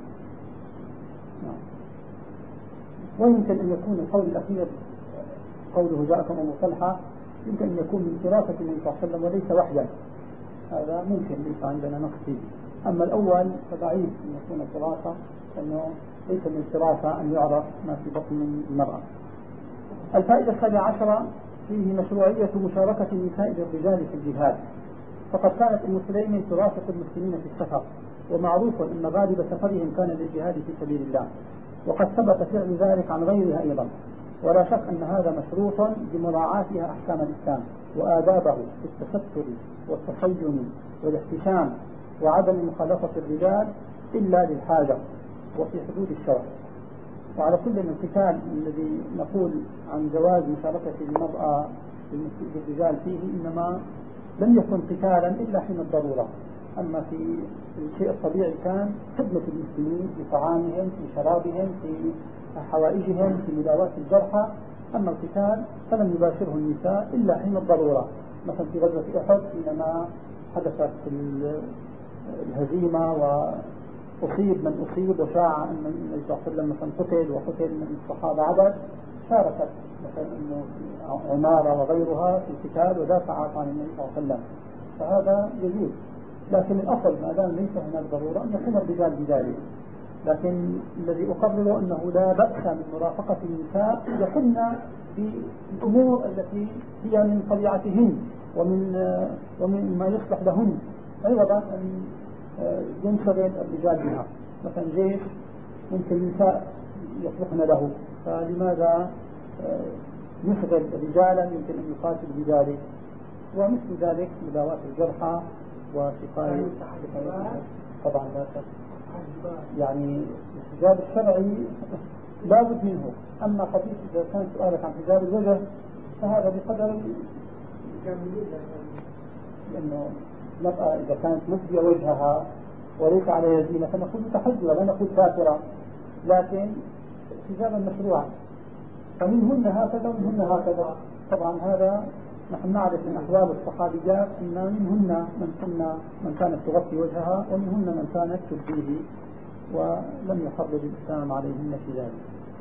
ويمكن أن يكون القول الأخير قوله جاءكم أبو طلحة يمكن أن يكون من فراسة النبي صلى الله عليه وسلم وليس وحيا، هذا ممكن ليس عندنا نقص فيه. أما الأول فضعيف أن يكون فراسة، أنه ليس من فراسة أن يعرف ما في بطن المرأة. الفائدة السابعة عشرة فيه مشروعية مشاركة النساء بالرجال في الجهاد، فقد كانت أم سليم ترافق المسلمين في السفر، ومعروف أن غالب سفرهم كان للجهاد في سبيل الله، وقد ثبت فعل ذلك عن غيرها أيضا. ولا شك أن هذا مشروط بمراعاتها أحكام الإسلام وآدابه في التستر والتصين والاحتشام وعدم مخالفة الرجال إلا للحاجة وفي حدود الشرع. وعلى كل القتال الذي نقول عن جواز مشاركة المرأة بالرجال فيه إنما لم يكن قتالا إلا حين الضرورة. أما في الشيء الطبيعي كان خدمة المسلمين في طعامهم في شرابهم في حوائجهم في مداواة الجرحى. أما القتال فلم يباشره النساء إلا حين الضرورة، مثلا في غزوة أحد حينما حدثت الهزيمة وأصيب من أصيب وشاع أن النبي صلى الله عليه وسلم مثلا قتل وقتل من الصحابة عدد، شاركت مثلا عمارة وغيرها في القتال ودافعت عن النبي صلى الله عليه وسلم، فهذا يجوز. لكن الأصل ما دام ليس هناك ضرورة أن يكون الرجال بذلك. لكن الذي أقرر أنه لا بأس من مرافقة النساء يحن بالأمور التي هي من طبيعتهن ومن ما يصلح لهن، عوضا أن ينشغل الرجال بها. مثلا جيش ممكن النساء يصلحن له، فلماذا يشغل رجالا يمكن أن يقاتل بذلك؟ ومثل ذلك مداواة الجرحى وسقاية طبعا لا شك، يعني الحجاب الشرعي لا بد منه. أما قضية إذا كان سؤالك عن حجاب الوجه فهذا بقدر، لأنه المرأة إذا كانت مبدية وجهها وليس عليها زينة فنقول تحجبا لا نقول كافرة، لكن حجابا مشروعا، فمنهن هكذا ومنهن هكذا. طبعا هذا نحن نعرف من أحوال الصحابيات أن منهن من كانت تغطي وجهها ومنهن من كانت تبديه، ولم يحرض الإسلام عليهن في ذلك.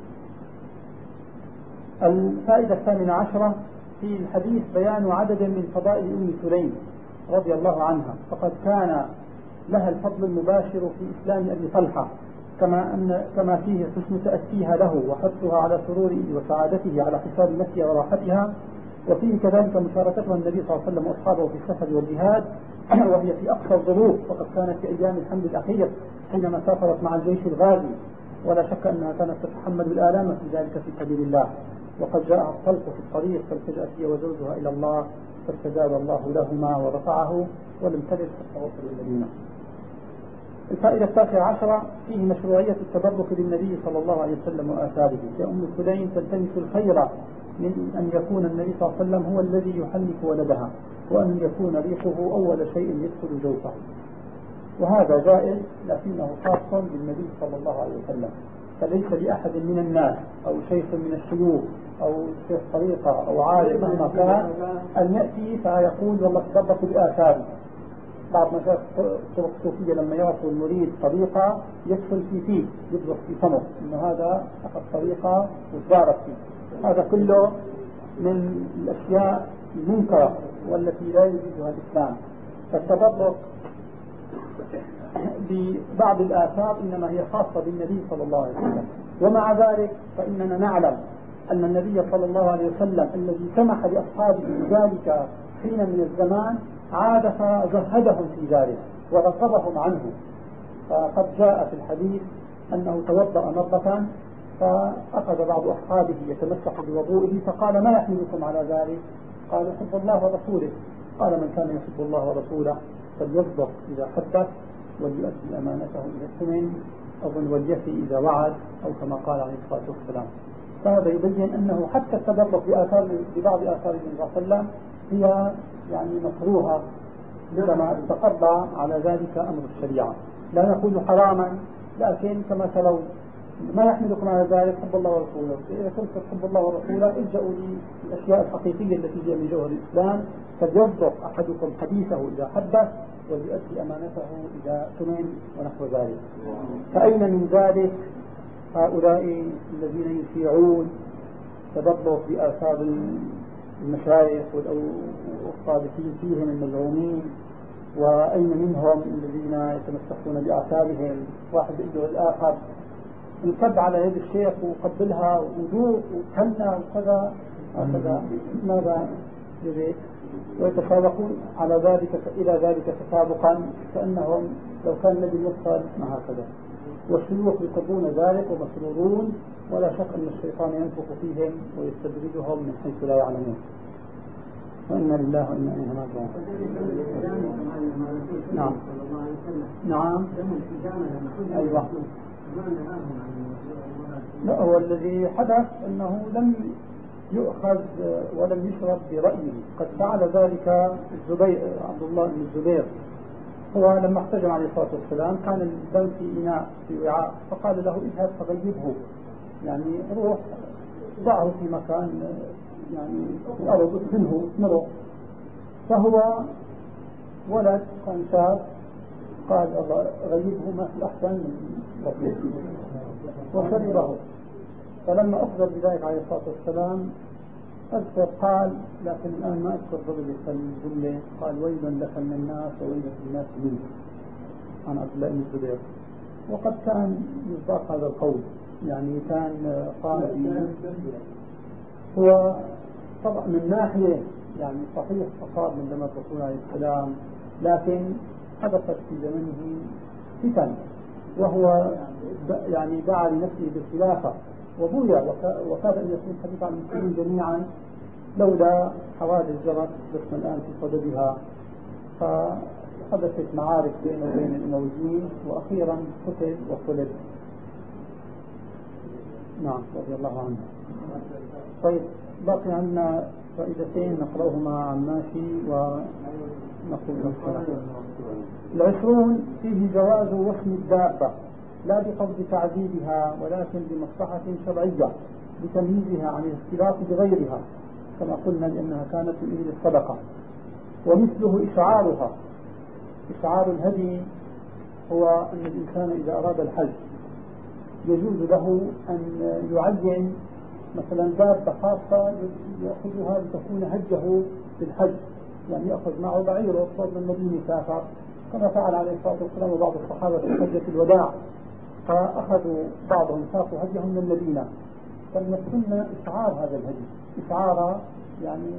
الفائدة الثامنة عشرة في الحديث بيان عدد من فضائل أم سليم رضي الله عنها، فقد كان لها الفضل المباشر في إسلام أبي طلحة، كما فيه حسن تأسيها له وحرصها على سروره وسعادته على حساب نفسها وراحتها، وفيه كذلك مشاركتها النبي صلى الله عليه وسلم وأصحابه في السفر والجهاد وهي في أقصى الظروف، فقد كانت في أيام الحمل الأخير حينما سافرت مع الجيش الغازي، ولا شك أنها كانت تتحمل الآلام في ذلك في سبيل الله. وقد جاءها الطلق في الطريق فالتجأت هي وزوجها إلى الله فاستجاب الله لهما ورفعه ولم تلد حتى وصلوا المدينة. الفائدة التاسعة عشرة فيه مشروعية التبرك بالنبي صلى الله عليه وسلم وآثاره، فأم سليم تلتمس الخير من أن يكون النبي صلى الله عليه وسلم هو الذي يحنك ولدها، وأن يكون ريقه أول شيء يدخل جوفه، وهذا جائز لكنه خاص بالنبي صلى الله عليه وسلم. فليس لأحد من الناس أو شيخ من الشيوخ أو شيخ طريقة أو عالم مهما كان أن يأتي فيقول والله تضبط بآثاري. بعض مشايخ طرق الصوفية لما يعطوا المريد طريقة يدخل فيه يبلغ في فمه إنه هذا أخذ طريقة وتبارك فيه. هذا كله من الأشياء المنكرة والتي لا يجوزها الإسلام. فالتبرك ببعض الآثار إنما هي خاصة بالنبي صلى الله عليه وسلم. ومع ذلك فإننا نعلم أن النبي صلى الله عليه وسلم الذي سمح لأصحابه بذلك حين من الزمان عاد فزهدهم في ذلك ورغبهم عنه. فقد جاء في الحديث أنه توضأ مرة فأخذ بعض أصحابه يتمسح بوضوئه فقال ما يحملكم على ذلك؟ قال يحب الله ورسوله. قال من كان يحب الله ورسوله فليصدق إذا حدث وليؤدي أمانته إذا اؤتمن أظن وليفي إذا وعد أو كما قال عليه الصلاة والسلام. فهذا يبين أنه حتى التبرك ببعض آثار النبي صلى الله عليه وسلم هي يعني مكروهة لما تقضى على ذلك أمر الشريعة. لا نقول حراما لكن كما ترون ما يحملكم على ذلك حب الله ورسوله. إذا كنت تحب الله ورسوله الجأوا للأشياء الحقيقية التي هي من جوهر الإسلام. فليصدق أحدكم حديثه إذا حدث وليؤدي أمانته إذا اؤتمن ونحو ذلك. فأين من ذلك هؤلاء الذين يشيعون تبرك بآثار المشايخ والصادقين فيهم المزعومين؟ وأين منهم الذين يتمسكون بآثارهم؟ واحد يقول الآخر انكب على يد الشيخ وقبلها وضوء وتهنى وكذا هكذا، ماذا يريد؟ ويتسابقون على ذلك إلى ذلك تسابقا كأنهم لو كان النبي يفعل ما هكذا. والشيوخ يقرون ذلك ومسرورون، ولا شك أن الشيطان ينفخ فيهم ويستدرجهم من حيث لا يعلمون. وإنا لله وإنا إليه راجعون. نعم نعم أيوة. لا، هو الذي حدث أنه لم يؤخذ ولم يشرب برأيه. قد فعل ذلك عبد الله بن الزبير. هو لما احتجم عليه الصلاة والسلام كان الدم في إناء في وعاء، فقال له اذهب فغيبه، يعني روح ضعه في مكان يعني الأرض ادفنه اسمره. فهو ولد كان شاب قال الله غيبه ما في أحسن من ربه وشربه. فلما أخبر بذلك عليه الصلاة والسلام أذكر قال لكن الآن ما أذكر الرجل الجملة، قال ويل لك من الناس وويل الناس منك عن عبد الله بن الزبير. وقد كان يصدق هذا القول، يعني كان قائد. هو طبعا من ناحية يعني صحيح أصاب من دم الرسول عليه السلام، لكن حدثت في زمنه فتن وهو يعني دعا لنفسه بالخلافة وبويا، وكاد أن يكون حديث عن المسلمين جميعا لولا حوادث جرت لسنا الآن في صددها. فحدثت معارك بينه وبين الأمويين وأخيرا قتل وصلب. نعم رضي الله عنه. طيب باقي عندنا فائدتين نقرأهما عن ماشي ونقول الصلاة. 20 فيه جواز وصم الدابة لا بقصد تعذيبها ولكن بمصلحة شرعية لتمييزها عن الاختلاط بغيرها كما قلنا لأنها كانت من الصدقة. ومثله إشعارها. إشعار الهدي هو أن الإنسان إذا أراد الحج يجوز له أن يعين مثلا دابة خاصة يأخذها لتكون هجه في الحج، يعني يأخذ معه بعيره صوب من المدينة سافر كما فعل عليه الصلاة والسلام وبعض الصحابة في حجة الوداع، فأخذوا بعضهم ساقوا هديهم من المدينة. فمن السنة إشعار هذا الهدي، إشعار يعني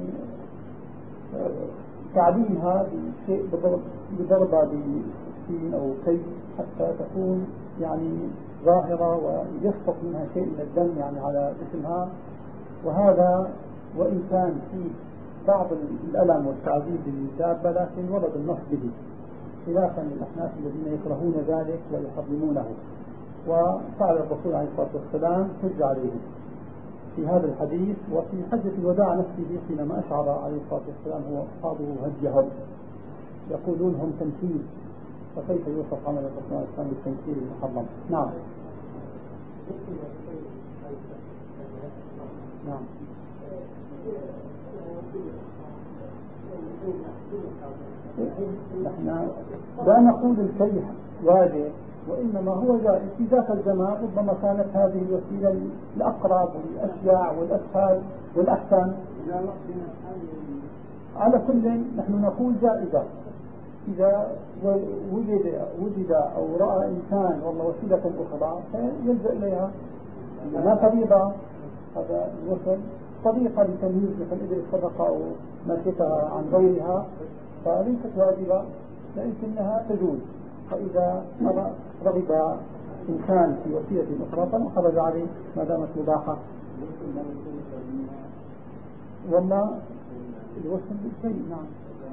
تعليمها بشيء بضربة بسين أو كي حتى تكون يعني ظاهرة ويسقط منها شيء من الدم يعني على جسمها. وهذا وإن كان فيه بعض الألم والتعذيب للدابة لكن ورد النص به، خلافا للأحناف الذين يكرهون ذلك ويحرمونه. وفعل الرسول عليه الصلاة والسلام حج عليه في هذا الحديث. وفي حجة الوداع نفسه حينما أشعر عليه الصلاة والسلام هو أصحابه هديهم يقولون هم تمثيل، فكيف يوصف عمل الرسول عليه الصلاة والسلام بالتمثيل المحرم؟ نعم. نعم. نحن لا نقول الكي واجب، وإنما هو جائز. في ذاك الزمان ربما كانت هذه الوسيلة الأقرب والأشيع والأسهل والأحسن. على كل نحن نقول جائزة إذا وجد أو رأى إنسان والله وسيلة أخرى فيلجأ إليها، لا فريضة. هذا الوصل طريقة لتمييز مثل إذا الصدقة أو ماشيتها عن غيرها فليست واجبة لكنها تجوز. فإذا رغب إنسان في وسيلة أخرى فلا حرج عليه ما دامت مباحة. والله الوصل بالشيء. نعم.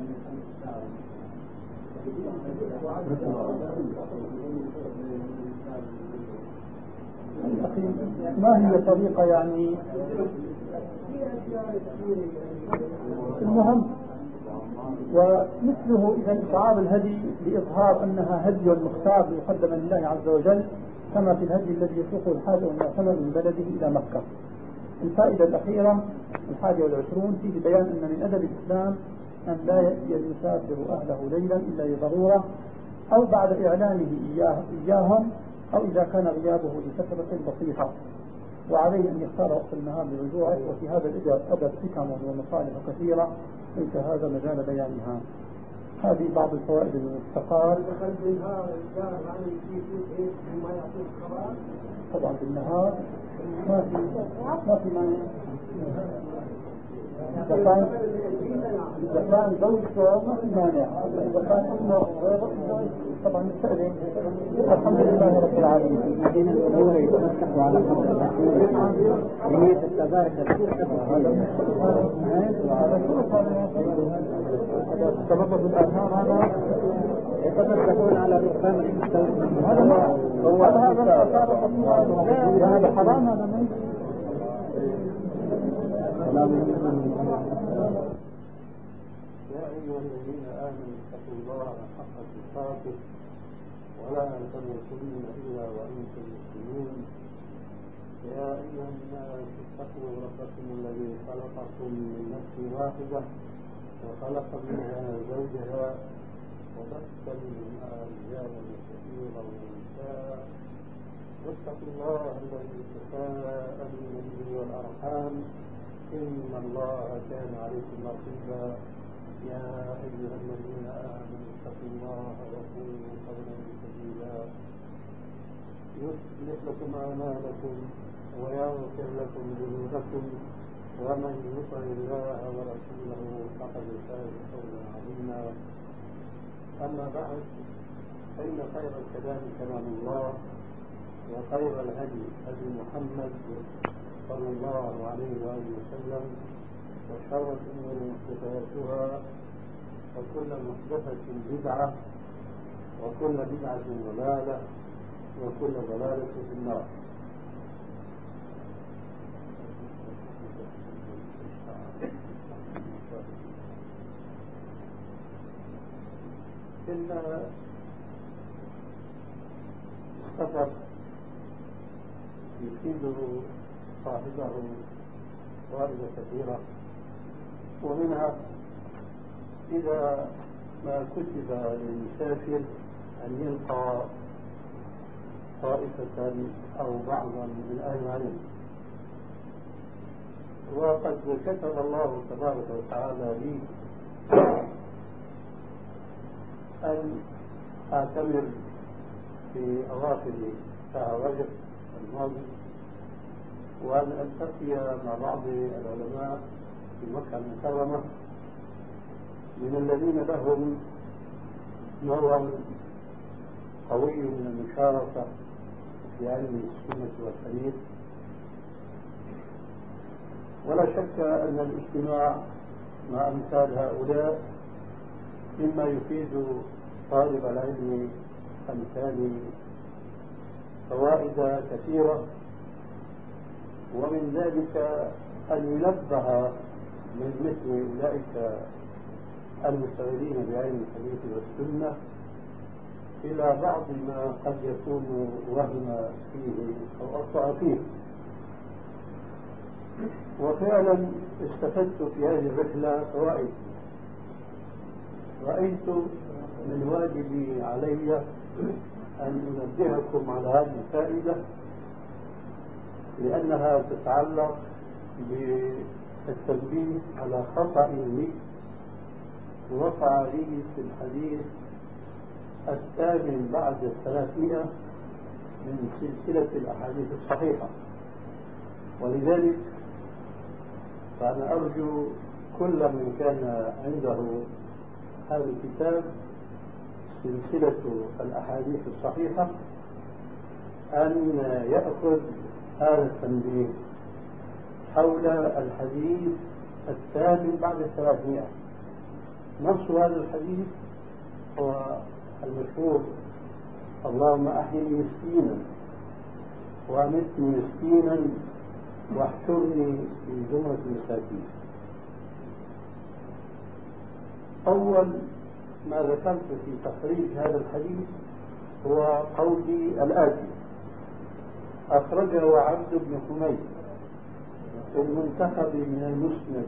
أخي ما هي طريقة يعني المهم، ومثله إذا إشعار الهدي لإظهار أنها هدي مختار ليقدم لله عز وجل، كما في الهدي الذي يسوقه الحاج والمعتمر من بلده إلى مكة. الفائدة الأخيرة 21 فيه بيان أن من أدب الإسلام أن لا يأتي المسافر أهله ليلا إلا لضرورة أو بعد إعلانه إياهم أو إذا كان غيابه لفترة بسيطة، وعليه أن يختار وقت النهار لرجوعه. وفي هذا الأدب حكم ومصالح كثيرة ليس هذا مجال بيانها. هذه بعض الفوائد المستقاة. طبعا بالنهار ما في مانع. إذا كان زوجته ما في مانع، إذا كان أمه طبعا نستأذن. الحمد لله رب العالمين. المدينة المنورة يتمسكوا على خمس الرسول بنية التبارك تلفظ الآثار هذا يتمسكون على الركام المستوى. هذا الآثار هذا حرام. هذا ما يا أيها الذين آمنوا اتقوا الله حق تقاته ولا تموتن إلا وأنتم مسلمون. يا أيها الناس اتقوا ربكم الذي خلقكم من نفس واحدة وخلق منها زوجها وبث منهما رجالا كثيرا ونساء واتقوا الله الذي تساءلون به والأرحام إن الله كان عليكم رقيبا. يا أيها الذين آمنوا اتقوا الله وقولوا قولا سديدا يصلح لكم أعمالكم ويغفر لكم ذنوبكم ومن يطع الله ورسوله فقد فاز فوزا عظيما. أما بعد فإن خير الكلام كلام الله وخير الهدي هدي محمد صلى الله عليه وآله وسلم وشر الأمور محدثاتها وكل محدثة بدعة وكل بدعة ضلالة وكل ضلالة في النار. إن السفر يفيد صاحبه فوائد كثيرة، ومنها إذا ما كتب للمسافر أن يلقى طائفة أو بعضا من أهل العلم، وقد كتب الله تبارك وتعالى لي أن أعتمر في أواخر شهر رجب الماضي وأن ألتقي مع بعض العلماء في مكة المكرمة من الذين لهم نوع قوي من المشاركة في علم السنة والحديث. ولا شك أن الاجتماع مع أمثال هؤلاء مما يفيد طالب العلم أمثال فوائد كثيرة، ومن ذلك أن ينبه من مثل أولئك المشتغلين بعلم الحديث والسنة إلى بعض ما قد يكون وهم فيه أو أخطأ فيه. وفعلا استفدت في هذه الرحلة فوائد. رأيت من واجبي علي أن أنبهكم على هذه الفائدة، لأنها تتعلق بالتنبيه على خطأ لي وقع لي في الحديث 8 بعد 300 من سلسلة الأحاديث الصحيحة. ولذلك فأنا أرجو كل من كان عنده هذا الكتاب سلسلة الأحاديث الصحيحة أن يأخذ هذا التنبيه حول الحديث 8 بعد 300. نص هذا الحديث هو المشهور: اللهم أحيني مسكينا وأمتني مسكينا واحشرني في زمرة المساكين. أول ما ذكرت في تخريج هذا الحديث هو قولي الآتي: أخرجه عبد بن حميد في المنتخب من المسند،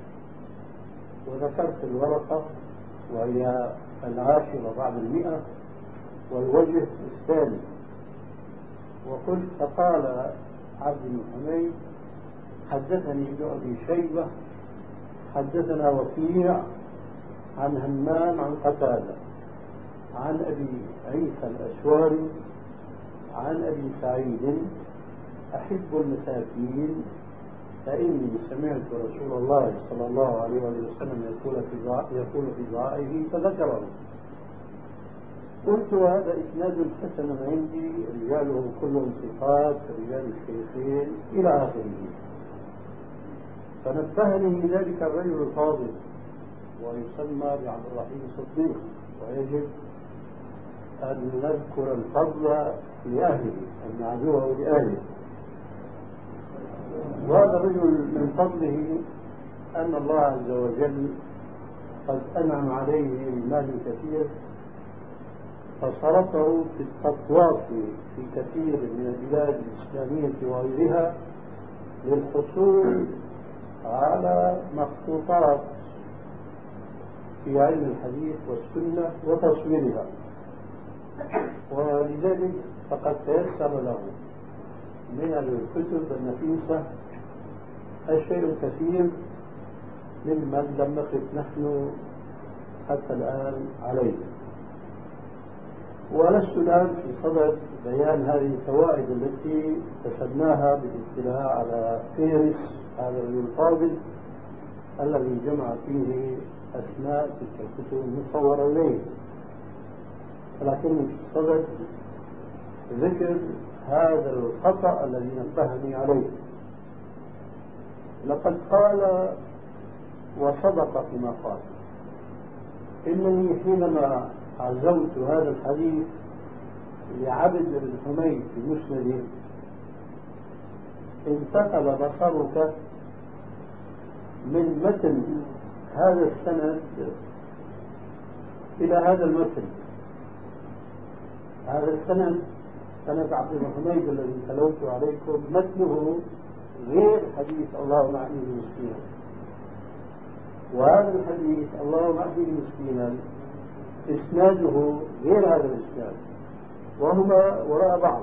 وذكرت الورقة وهي 10 بعد 100 والوجه الثاني، وقلت: فقال عبد بن حميد حدثني ابن أبي شيبة حدثنا وكيع عن همام عن قتادة عن أبي عيسى الأشواري عن أبي سعيد: أحب المساكين فإني سمعت رسول الله صلى الله عليه وسلم يقول في دعائه فذكره. قلت: وهذا إسناد حسن عندي، رجاله كلهم ثقات رجال الشيخين إلى آخره. فنبهني ذلك الرجل الفاضل ويسمى بعبد الرحيم الصديق، ويجب أن نذكر الفضل لأهله، أن نعزوه لأهله. وهذا الرجل من فضله أن الله عز وجل قد أنعم عليه بمال كثير، فصرفه في التطواف في كثير من البلاد الإسلامية وغيرها للحصول على مخطوطات في علم الحديث والسنة وتصويرها، ولذلك فقد تيسر له من الكتب النفيسة الشيء الكثير ممن لم نقف نحن حتى الآن عليه. ولست الآن في صدد بيان هذه الفوائد التي كسبناها بالاطلاع على فهرس هذا الرجل الفاضل الذي جمع فيه أسماء تلك الكتب المصورة إليه، ولكني في صدد ذكر هذا الخطأ الذي نبهني عليه. لقد قال وصدق فيما قال: إنني حينما عزوت هذا الحديث لعبد بن حميد في مسنده انتقل بصرك من متن هذا السند إلى هذا المتن. هذا السند سند عبد بن حميد الذي تلوت عليكم متنه غير حديث اللهم أحيني مسكينا، وهذا الحديث اللهم أحيني مسكينا إسناده غير هذا الإسناد، وهما وراء بعض.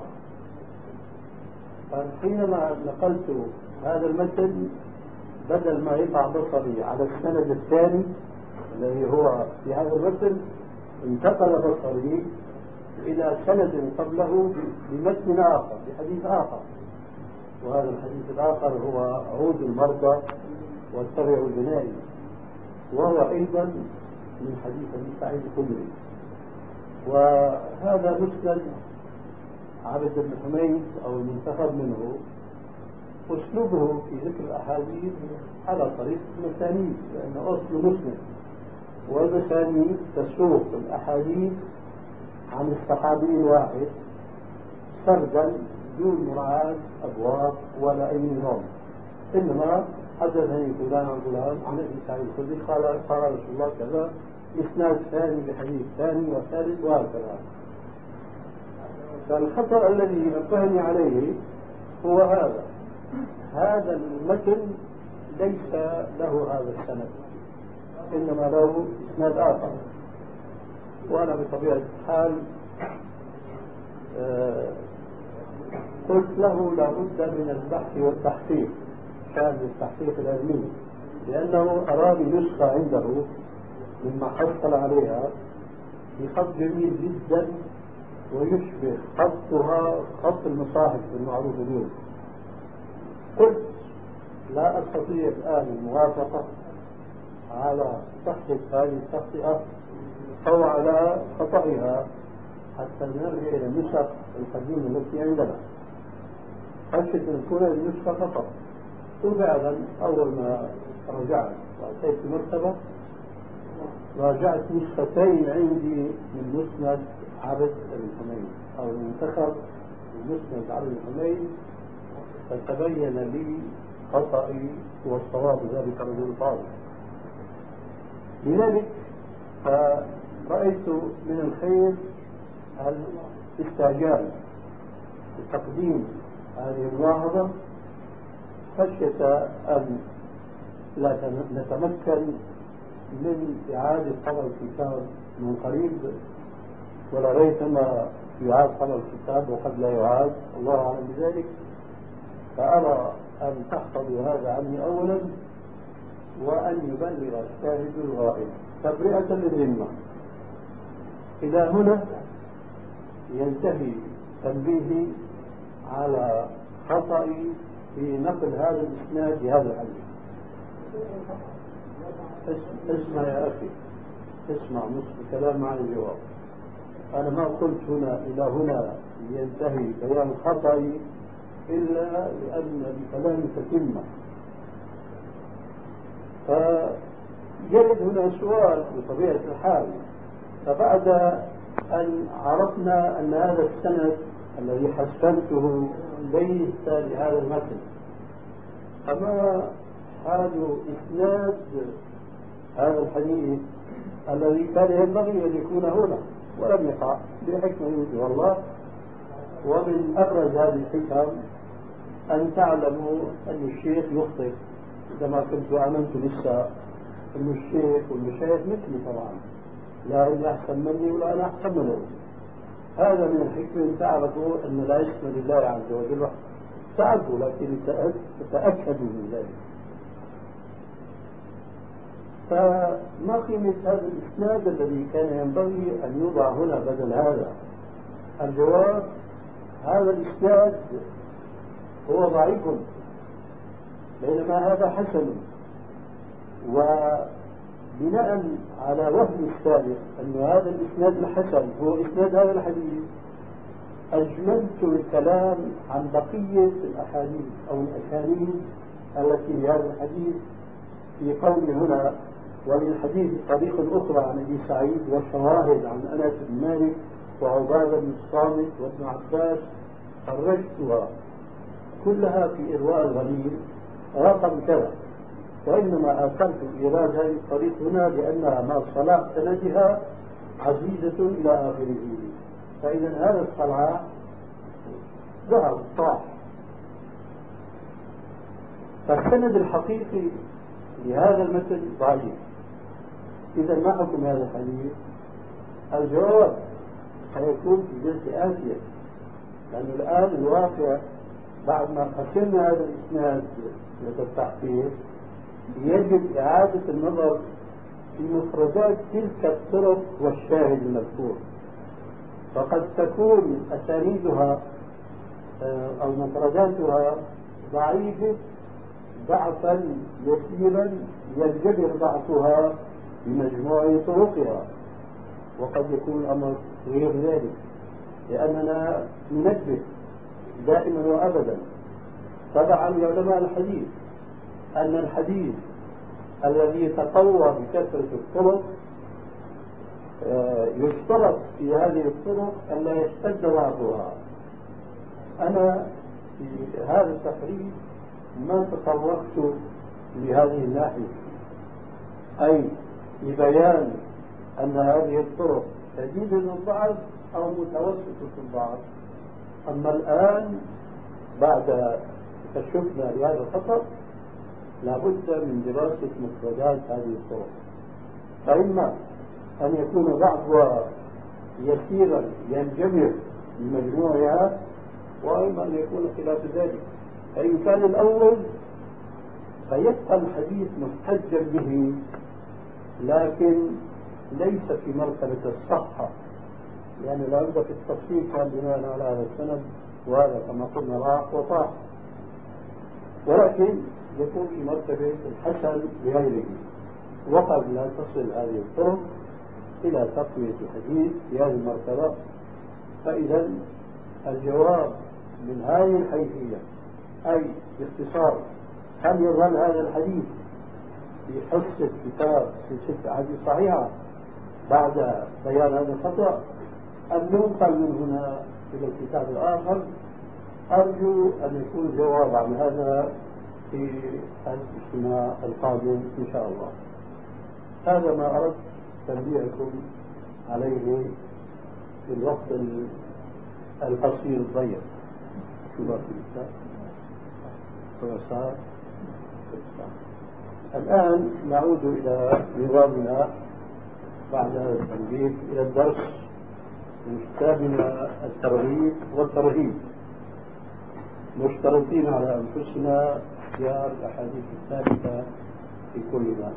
فحينما نقلت هذا المتن بدل ما يقع بصري على السند الثاني الذي هو في هذا المتن، انتقل بصري إلى سند قبله بمتن آخر بحديث آخر، وهذا الحديث الآخر هو عود المرضى واتبعوا الجنائز، وهو أيضا من حديث أبي سعيد الخدري. وهذا مسند عبد بن حميد أو المنتخب منه أسلوبه في ذكر الأحاديث على طريقة المسانيد، لأن أصل مسند، والمسانيد تسوق الأحاديث عن الصحابي الواحد سردا دون مراعاة أبواب ولا أي نظام، إنما حدثني فلان عن فلان عن ابن سعيد الخدري قال رسول الله كذا، إسناد ثاني بحديث ثاني وثالث وهكذا. فالخطأ الذي نبهني عليه هو هذا المتن ليس له هذا السند، إنما له إسناد آخر. وأنا بطبيعة الحال قلت له لابد من البحث والتحقيق، كان التحقيق العلمي، لأنه أراني نسخة عنده مما حصل عليها بخط جميل جدا ويشبه خطها خط المصاحف المعروف اليوم. قلت لا أستطيع الآن الموافقة على صحة هذه التخطئة أو على خطئها حتى نرجع إلى النسخ القديمة التي عندنا، خشية أن تكون النسخة فقط. وفعلا أول ما رجعت وأتيت المكتبة راجعت نسختين عندي من مسند عبد بن حميد أو المنتخب من مسند عبد بن حميد، فتبين لي خطئي والصواب ذلك الرجل الفاضل. لذلك فرأيت من الخير الاستعجال بتقديم هذه الملاحظة خشية أن لا نتمكن من إعادة طبع الكتاب من قريب، ولا ريثما يعاد طبع الكتاب وقد لا يعاد، الله أعلم بذلك. فأرى أن تحفظوا هذا عني أولا، وأن يبلغ الشاهد الغائب تبرئة للذمة. إلى هنا ينتهي تنبيهي على خطئي في نقل هذا الإسناد بهذا الحديث. اسمع يا أخي، اسمع نصف الكلام مع الجواب. أنا ما قلت هنا إلى هنا ينتهي بيان خطئي إلا لأن الكلام تتمة. فيرد هنا سؤال بطبيعة الحال، فبعد أن عرفنا أن هذا السند الذي حسنته ليس لهذا المتن، فما حال إسناد هذا الحديث الذي كان ينبغي أن يكون هنا ولم يقع بحكمة يوجه الله؟ ومن أبرز هذه الحكم أن تعلموا أن الشيخ يخطئ، عندما كنت آمنت لسه أن الشيخ والمشايخ مثلي طبعا، لا أن أحسن مني ولا أنا أحسن منه. هذا من الحكمة أن تعرفوا أن لا اسم لله عز وجل، تعرفوا لكن تتأكدوا من ذلك. فما قيمة هذا الإسناد الذي كان ينبغي أن يوضع هنا بدل هذا؟ الجواب: هذا الإسناد هو ضعيف، بينما هذا حسن. وبناء على وهم السابق أن هذا الإسناد الحسن هو إسناد هذا الحديث، أجملت الكلام عن بقية الأحاديث أو الأسانيد التي في هذا الحديث في قول هنا: وللحديث طريق أخرى عن أبي سعيد وشواهد عن أنس بن مالك وعبادة بن الصامت وابن عباس، خرجتها كلها في إرواء الغليل رقم كذا، وإنما آثرت إيراد هذه الطريق هنا لأنها ما صلاح سندها عزيزة إلى آخره. فإذا هذا الصلاح ذهب طاح. فالسند الحقيقي لهذا المثل ضعيف. إذا ما حكم هذا الحديث؟ الجواب سيكون في جلسة آتية، لأن الآن الواقع بعد ما قسمنا هذا الإسناد للتحقيق يجب إعادة النظر في مفردات تلك الطرق والشاهد المذكور، فقد تكون أسانيدها أو مفرداتها ضعيفة ضعفا يسيرا ينجبر ضعفها بمجموع طرقها، وقد يكون الأمر غير ذلك، لأننا ننبه دائما وأبدا طبعا علماء الحديث أن الحديث الذي يتقوى بكثرة الطرق يشترط في هذه الطرق أن لا يشتد ضعفها. أنا في هذا التقرير ما تطرقت لهذه الناحية، أي لبيان أن هذه الطرق شديدة الضعف أو متوسطة الضعف، أما الآن بعد تكشفنا لهذا الخطأ لابد من دراسة مفردات هذه الطرق، فإما أن يكون بعضها يسيرا ينجمع بمجموعها، وإما أن يكون خلاف ذلك. فإن كان الأول فيبقى الحديث محتجا به، لكن ليس في مرتبة الصحة، لأن لا بد في التفصيل كان بناء على هذا السند، وهذا كما قلنا راح وطاح، ولكن يكون في مرتبة الحسن بغيره، وقد لا تصل هذه الطرق إلى تقوية الحديث في هذه المرتبة. فإذا الجواب من هذه الحيثية، أي باختصار، هل يظل هذا الحديث في حصة كتاب سلسلة أحاديث صحيحة بعد بيان هذا الخطأ، أم ينقل من هنا إلى الكتاب الآخر؟ أرجو أن يكون الجواب عن هذا في الاجتماع القادم إن شاء الله. هذا ما أردت تنبيهكم عليه في الوقت القصير الضيق. شو بقى في الكتاب؟ الآن نعود إلى نظامنا بعد هذا التنبيه، إلى الدرس من كتابنا الترغيب والترهيب، مشترطين على أنفسنا اختيار الأحاديث الثابتة في كل باب.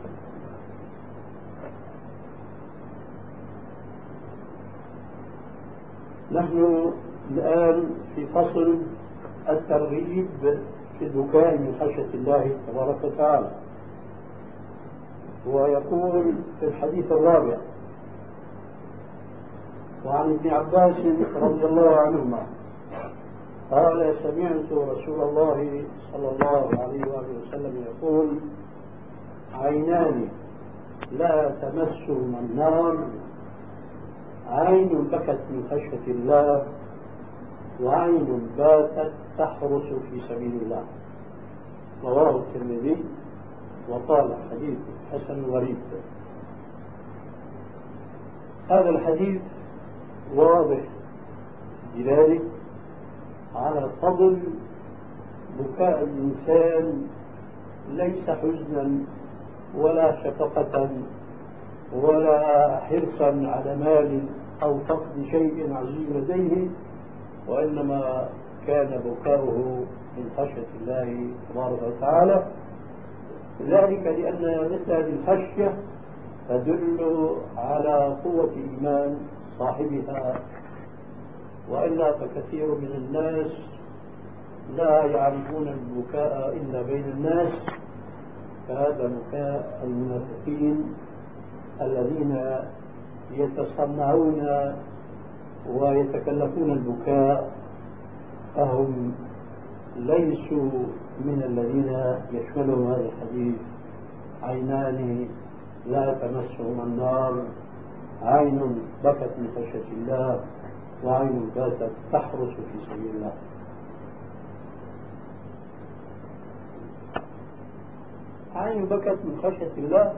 نحن الآن في فصل الترغيب في البكاء من خشية الله تبارك وتعالى، ويقول في الحديث الرابع: وعن ابن عباس رضي الله عنهما قال: سمعت رسول الله صلى الله عليه وآله وسلم يقول: عينان لا تمسهما النار، عين بكت من خشية الله، وعين باتت تحرس في سبيل الله. رواه الترمذي وقال حديث حسن غريب. هذا الحديث واضح دلالة على فضل بكاء الإنسان، ليس حزنا ولا شفقة ولا حرصا على مال أو فقد شيء عزيز لديه، وإنما كان بكاؤه من خشية الله تبارك وتعالى. ذلك لأن مثل هذه الخشية تدل على قوة إيمان صاحبها، وإلا فكثير من الناس لا يعرفون البكاء إلا بين الناس، فهذا بكاء المنافقين الذين يتصنعون ويتكلفون البكاء، فهم ليسوا من الذين يشملهم هذا الحديث: عينان لا تمسهما النار، عين بكت من خشية الله، وعين باتت تحرس في سبيل الله. عين بكت من خشية الله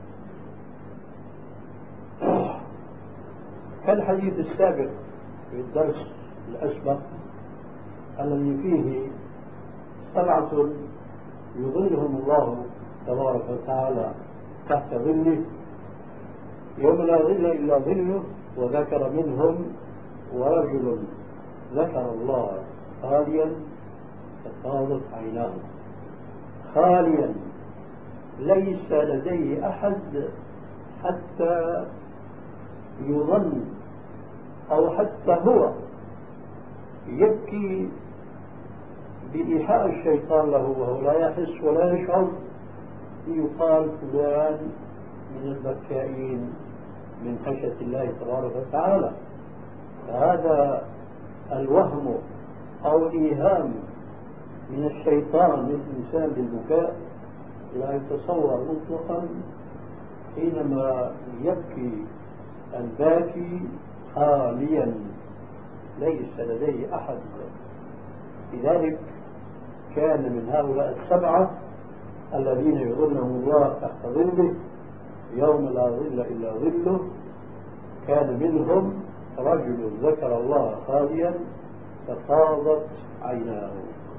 كالحديث السابق في الدرس الأسبق الذي فيه 7 يظلهم الله تبارك وتعالى تحت ظله يوم لا ظل إلا ظله، وذكر منهم: ورجل ذكر الله خاليا ففاضت عيناه. خاليا ليس لديه أحد حتى يظن أو حتى هو يبكي بإيحاء الشيطان له وهو لا يحس ولا يشعر، يقال فلان من البكائين من خشية الله تبارك وتعالى. فهذا الوهم أو الإيهام من الشيطان للإنسان بالبكاء لا يتصور مطلقا حينما يبكي الباكي خاليا ليس لديه أحد. لذلك كان من هؤلاء 7 الذين يظلهم الله تحت ظله يوم لا ظل إلا ظله، كان منهم رجل ذكر الله خاليا ففاضت عيناه.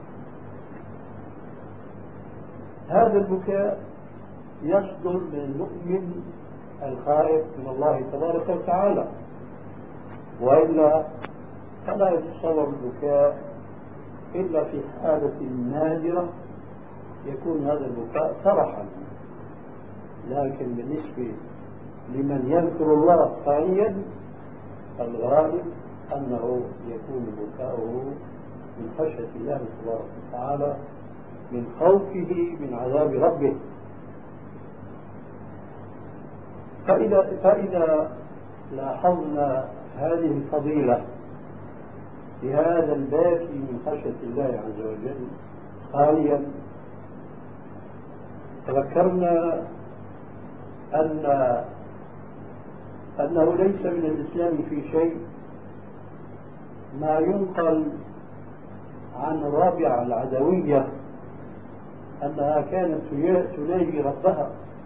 هذا البكاء يصدر من المؤمن الخائف من الله تبارك وتعالى، وإلا فلا يتصور البكاء إلا في حالة نادرة يكون هذا البكاء فرحا. لكن بالنسبة لمن يذكر الله خاليا الغالب أنه يكون بكاؤه من خشية الله تبارك وتعالى، من خوفه من عذاب ربه. فإذا لاحظنا هذه الفضيلة في هذا الباكي من خشية الله عز وجل خاليا، تذكرنا أنه ليس من الإسلام في شيء ما ينقل عن الرابعة العدوية أنها كانت تناجي ربها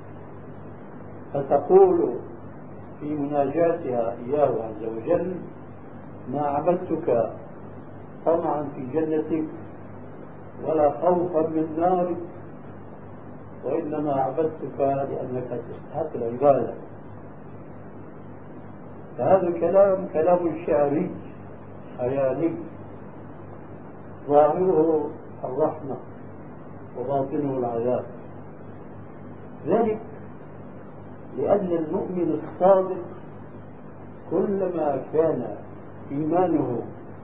فتقول في مناجاتها إياه عز وجل: ما عبدتك طمعا في جنتك ولا خوفا من نارك، وإنما عبدتك لأنك تستحق العبادة. فهذا الكلام كلام شعري خيالي ظاهره الرحمة وباطنه العذاب. ذلك لأن المؤمن الصادق كلما كان إيمانه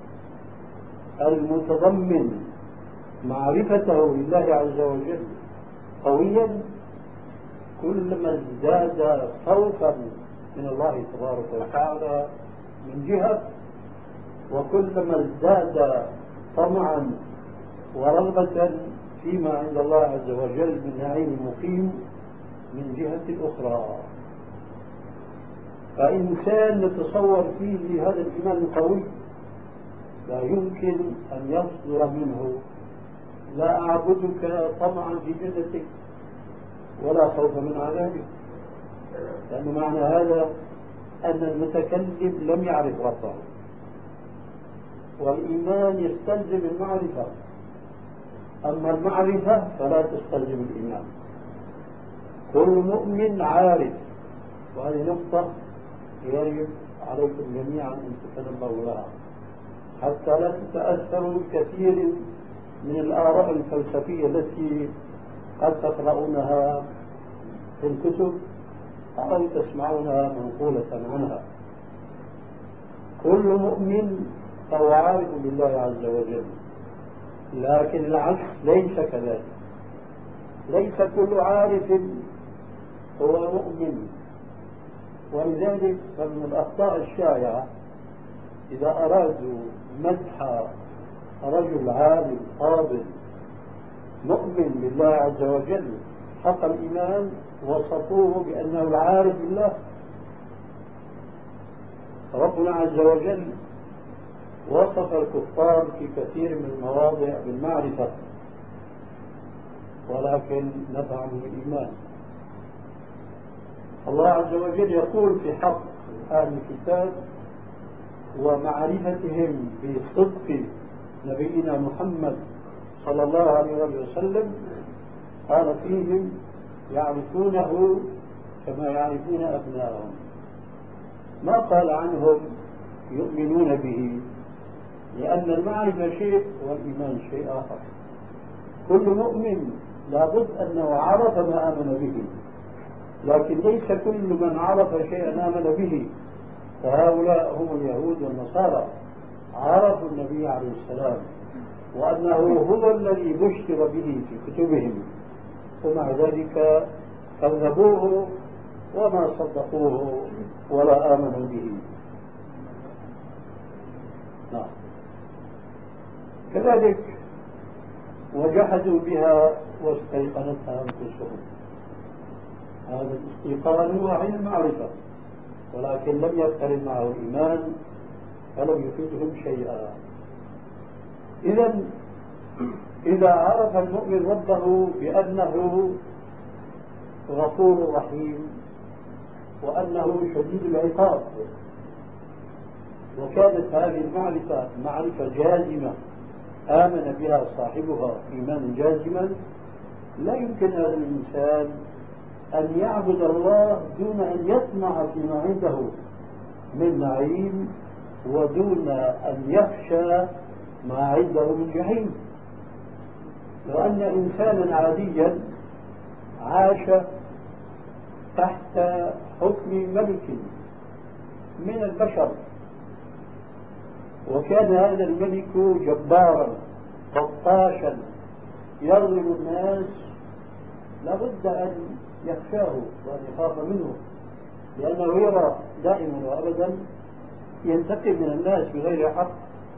المتضمن معرفته لله عز وجل قويا، كلما ازداد خوفا من الله تبارك وتعالى من جهة، وكلما ازداد طمعا ورغبة فيما عند الله عز وجل من نعيم مقيم من جهة أخرى. فإنسان نتصور فيه هذا الإيمان القوي لا يمكن أن يصدر منه: لا أعبدك طمعا في جنتك ولا خوفا من عذابك، لأن معنى هذا أن المتكلم لم يعرف ربه، والإيمان يستلزم المعرفة، أما المعرفة فلا تستلزم الإيمان. كل مؤمن عارف، وهذه نقطة يجب عليكم جميعا أن تتنبهوا لها حتى لا تتأثروا بكثير من الآراء الفلسفية التي قد تقرؤونها في الكتب أو تسمعونها منقولة عنها. كل مؤمن فهو عارف بالله عز وجل، لكن العكس ليس كذلك. ليس كل عارف هو مؤمن، ولذلك فمن الأخطاء الشائعة إذا أرادوا مدح رجل عالم فاضل مؤمن بالله عز وجل حق الإيمان وصفوه بأنه العارف بالله. ربنا عز وجل وصف الكفار في كثير من المواضع بالمعرفة، ولكن نفعهم الإيمان. الله عز وجل يقول في حق أهل الكتاب ومعرفتهم بصدق نبينا محمد صلى الله عليه وسلم، قال فيهم: يعرفونه كما يعرفون أبناءهم. ما قال عنهم يؤمنون به، لأن المعرفة شيء والإيمان شيء آخر. كل مؤمن لابد أنه عرف ما آمن به، لكن ليس كل من عرف شيئا آمن به. فهؤلاء هم اليهود والنصارى، عرفوا النبي عليه السلام وأنه هو الذي بشر به في كتبهم، ومع ذلك كذبوه وما صدقوه ولا آمنوا به. نعم. كذلك وجحدوا بها واستيقنتها أنفسهم. هذا الاستيقان هو عين المعرفة، ولكن لم يقترن معه الإيمان فلم يفيدهم شيئا. إذا عرف المؤمن ربه بأنه غفور رحيم وأنه شديد العقاب، وكانت هذه المعرفة معرفة جازمة آمن بها صاحبها إيمانا جازما، لا يمكن هذا الإنسان أن يعبد الله دون أن يطمع فيما عنده من نعيم، ودون أن يخشى ما عنده من جحيم. لو أن إنسانا عاديا عاش تحت حكم ملك من البشر، وكان هذا الملك جبارا بطاشا يظلم الناس، لابد أن يخشاه وأن يخاف منه، لأنه يرى دائما وأبدا ينتقم من الناس بغير حق،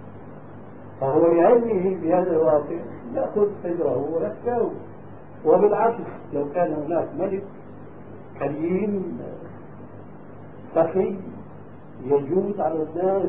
فهو لعلمه بهذا الواقع يأخذ حذره ويخشاه. وبالعكس لو كان هناك ملك كريم سخي يجود على الناس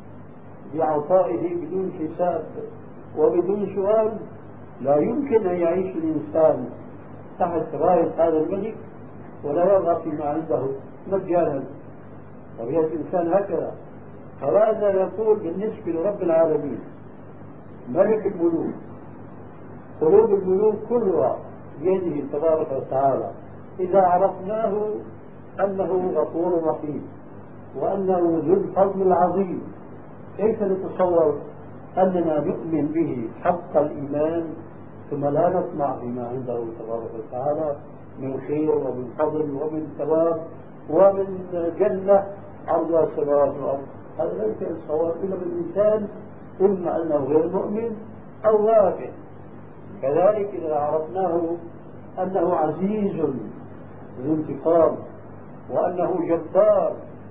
بعطائه بدون حساب وبدون سؤال، لا يمكن أن يعيش الإنسان تحت راية هذا الملك ولا يرغب فيما عنده مجانا. طبيعة الإنسان هكذا. فهذا يقول بالنسبة لرب العالمين ملك الملوك، قلوب الملوك كلها بيده تبارك وتعالى، إذا عرفناه أنه غفور رحيم وأنه ذو الفضل العظيم، كيف نتصور أننا نؤمن به حق الإيمان ثم لا نطمع فيما عنده تبارك وتعالى من خير ومن فضل ومن ثواب ومن جنة عرضها السماوات والأرض؟ هذا لا يمكن التصور إلا بالإنسان إما أنه غير مؤمن أو غافل. كذلك إذا عرفناه أنه عزيز ذو انتقام وأنه جبار،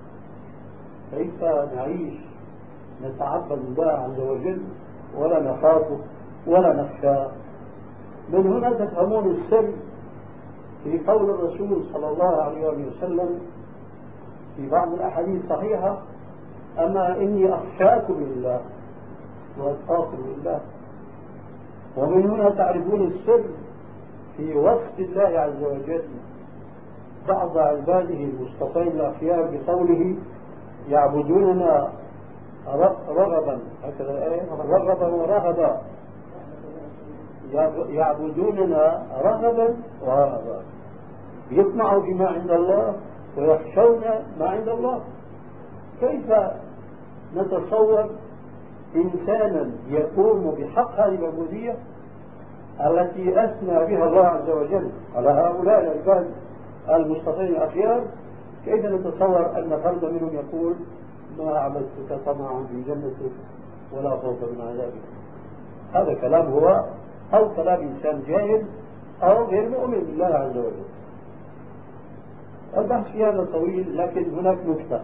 كيف نعيش نتعبد الله عز وجل ولا نخافه ولا نخشاه؟ من هنا تفهمون السر في قول الرسول صلى الله عليه وسلم في بعض الأحاديث الصحيحة: أما إني أخشاكم لله وأتقاكم لله. ومن هنا تعرفون السر في وصف الله عز وجل بعض عباده المصطفين الأخيار بقوله: يعبدوننا رغبا، هكذا رغبا ورهبا، يعبدوننا رغبا ورهبا، يطمعوا فيما عند الله ويخشون ما عند الله. كيف نتصور إنسانا يقوم بحق هذه العبودية التي أثنى بها الله عز وجل على هؤلاء العباد المصطفين الأخيار؟ كيف نتصور أن فرد منهم يقول: ما عبدتك طمعا في جنتك ولا خوفا من عذابك؟ هذا كلام هو أو كلام إنسان جاهل أو غير مؤمن بالله عز وجل. البحث في هذا طويل، لكن هناك نكتة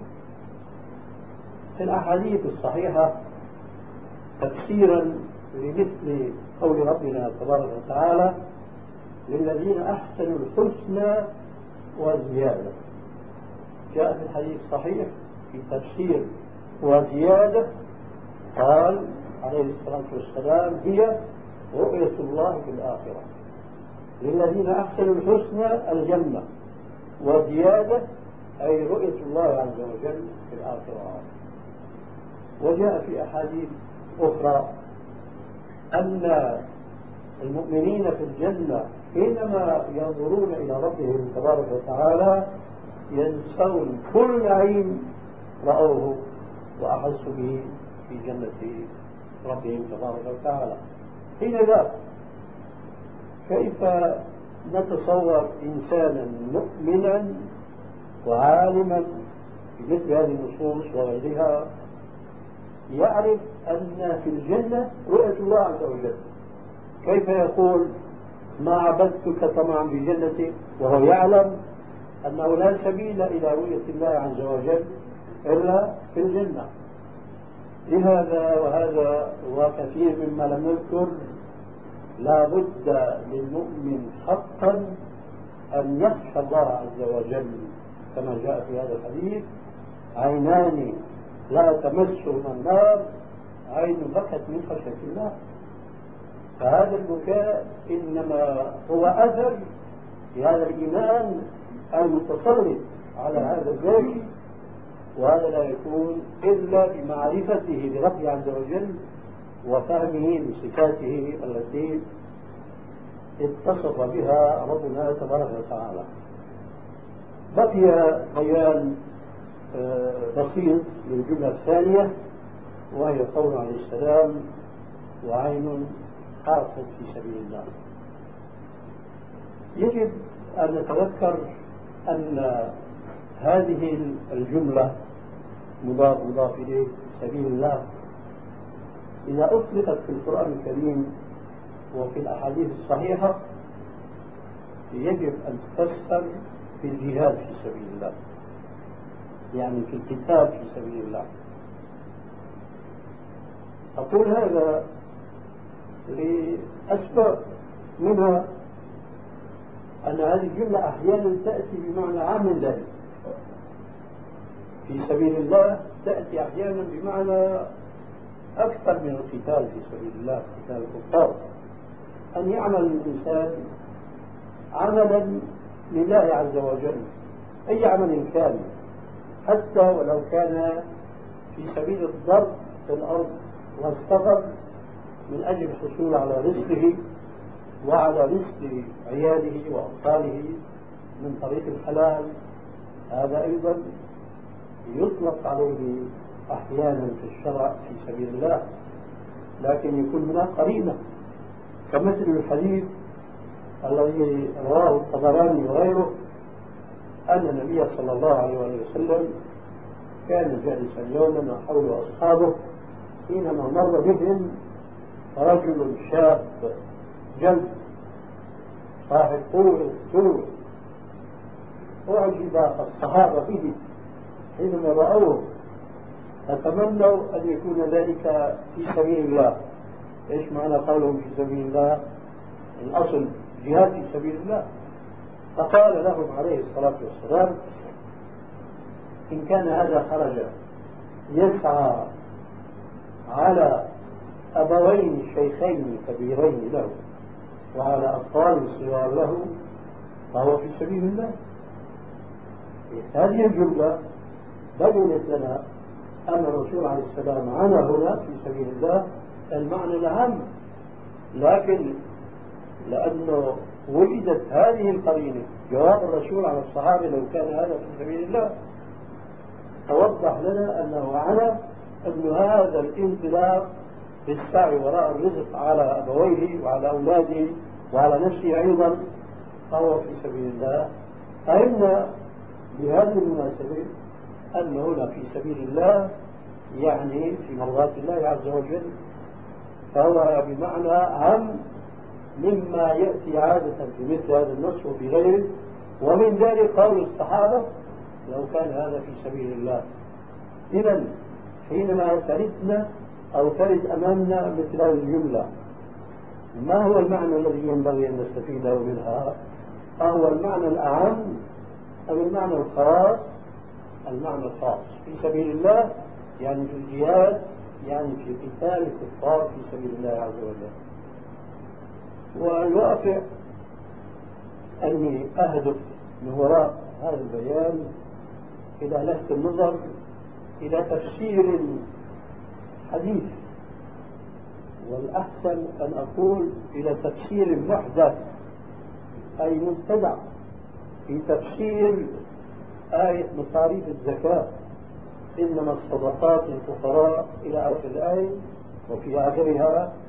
في الأحاديث الصحيحة تفسيرا لمثل قول ربنا تبارك وتعالى: للذين أحسنوا الحسنى وزيادة. جاء في الحديث الصحيح في تفسير وزيادة قال عليه الصلاة والسلام: هي رؤية الله في الآخرة. للذين أحسنوا الحسنى الجنة، وزيادة أي رؤية الله عز وجل في الآخرة. وجاء في أحاديث أخرى أن المؤمنين في الجنة حينما ينظرون إلى ربهم تبارك وتعالى ينسون كل نعيم رأوه وأحسوا به في جنة ربهم تبارك وتعالى. حين ذاك كيف نتصور إنسانا مؤمنا وعالما بمثل هذه النصوص وغيرها يعرف أن في الجنة رؤية الله عز وجل؟ كيف يقول: ما عبدتك طمعا في جنتي، وهو يعلم أنه لا سبيل إلى رؤية الله عز وجل إلا في الجنة؟ لهذا وهذا وكثير مما لم نذكر لا بد للمؤمن حقا أن يخشى الله عز وجل، كما جاء في هذا الحديث: عينان لا تمسهما النار عين بكت من خشية الله. فهذا البكاء إنما هو أثر لهذا الإيمان المتسلط على هذا الجيش وهذا لا يكون إلا بمعرفته بربه عز وجل وفهمه لصفاته التي اتصف بها ربنا تبارك وتعالى. بقي بيان بسيط للجملة الثانية، وهي قول عليه السلام: وعين حاطت في سبيل الله. يجب أن نتذكر أن هذه الجملة مضاف إليه سبيل الله إذا أطلقت في القرآن الكريم وفي الأحاديث الصحيحة يجب أن تفسر في الجهاد في سبيل الله، يعني في القتال في سبيل الله. أقول هذا لأسباب، منها أن هذه الجملة أحيانا تأتي بمعنى عام من ذلك. في سبيل الله تأتي أحيانا بمعنى أكثر من القتال في سبيل الله، قتال الكفار، أن يعمل الإنسان عملا لله عز وجل، أي عمل كان، حتى ولو كان في سبيل الضرب في الأرض والسفر من أجل الحصول على رزقه وعلى رزق عياله وأطفاله من طريق الحلال، هذا أيضا يطلق عليه أحيانا في الشرع في سبيل الله، لكن يكون هناك قرينة، كمثل الحديث الذي رواه الطبراني وغيره أن النبي صلى الله عليه وسلم كان جالسا يوما وحوله أصحابه حينما مر بهم رجل شاب جلد صاحب طول، أعجب الصحابة به حينما رأوه، فتمنوا أن يكون ذلك في سبيل الله. إيش معنى قولهم في سبيل الله؟ الأصل جهاد في سبيل الله. فقال لهم عليه الصلاة والسلام: إن كان هذا خرج يسعى على أبوين شيخين كبيرين له وعلى أطفال صغار له فهو في سبيل الله. هذه الجملة بينت لنا أن الرسول عليه السلام عنا هنا في سبيل الله المعنى العام، لكن لأنه وجدت هذه القرينة جواب الرسول على الصحابة لو كان هذا في سبيل الله، توضح لنا أنه عنا أن هذا الانطلاق بالسعي وراء الرزق على أبويه وعلى أولاده وعلى نفسه أيضا فهو في سبيل الله. فإن بهذه المناسبة أن هنا في سبيل الله يعني في مرضاة الله عز وجل، فهو بمعنى عام مما يأتي عادة في مثل هذا النص وفي غيره، ومن ذلك قول الصحابة لو كان هذا في سبيل الله. إذا حينما تردنا أو ترد أمامنا مثل هذه الجملة، ما هو المعنى الذي ينبغي أن نستفيده منها؟ أهو المعنى الأعم أو المعنى الخاص؟ المعنى الخاص في سبيل الله يعني في الجهاد، يعني في قتال الكفار في سبيل الله عز وجل. والواقع أني أهدف من وراء هذا البيان إلى لفت النظر إلى تفسير حديث، والأحسن أن أقول إلى تفسير محدث أي مبتدع في تفسير آية مصاريف الزكاة: إنما الصدقات للفقراء إلى آخر الآية، وفي آخرها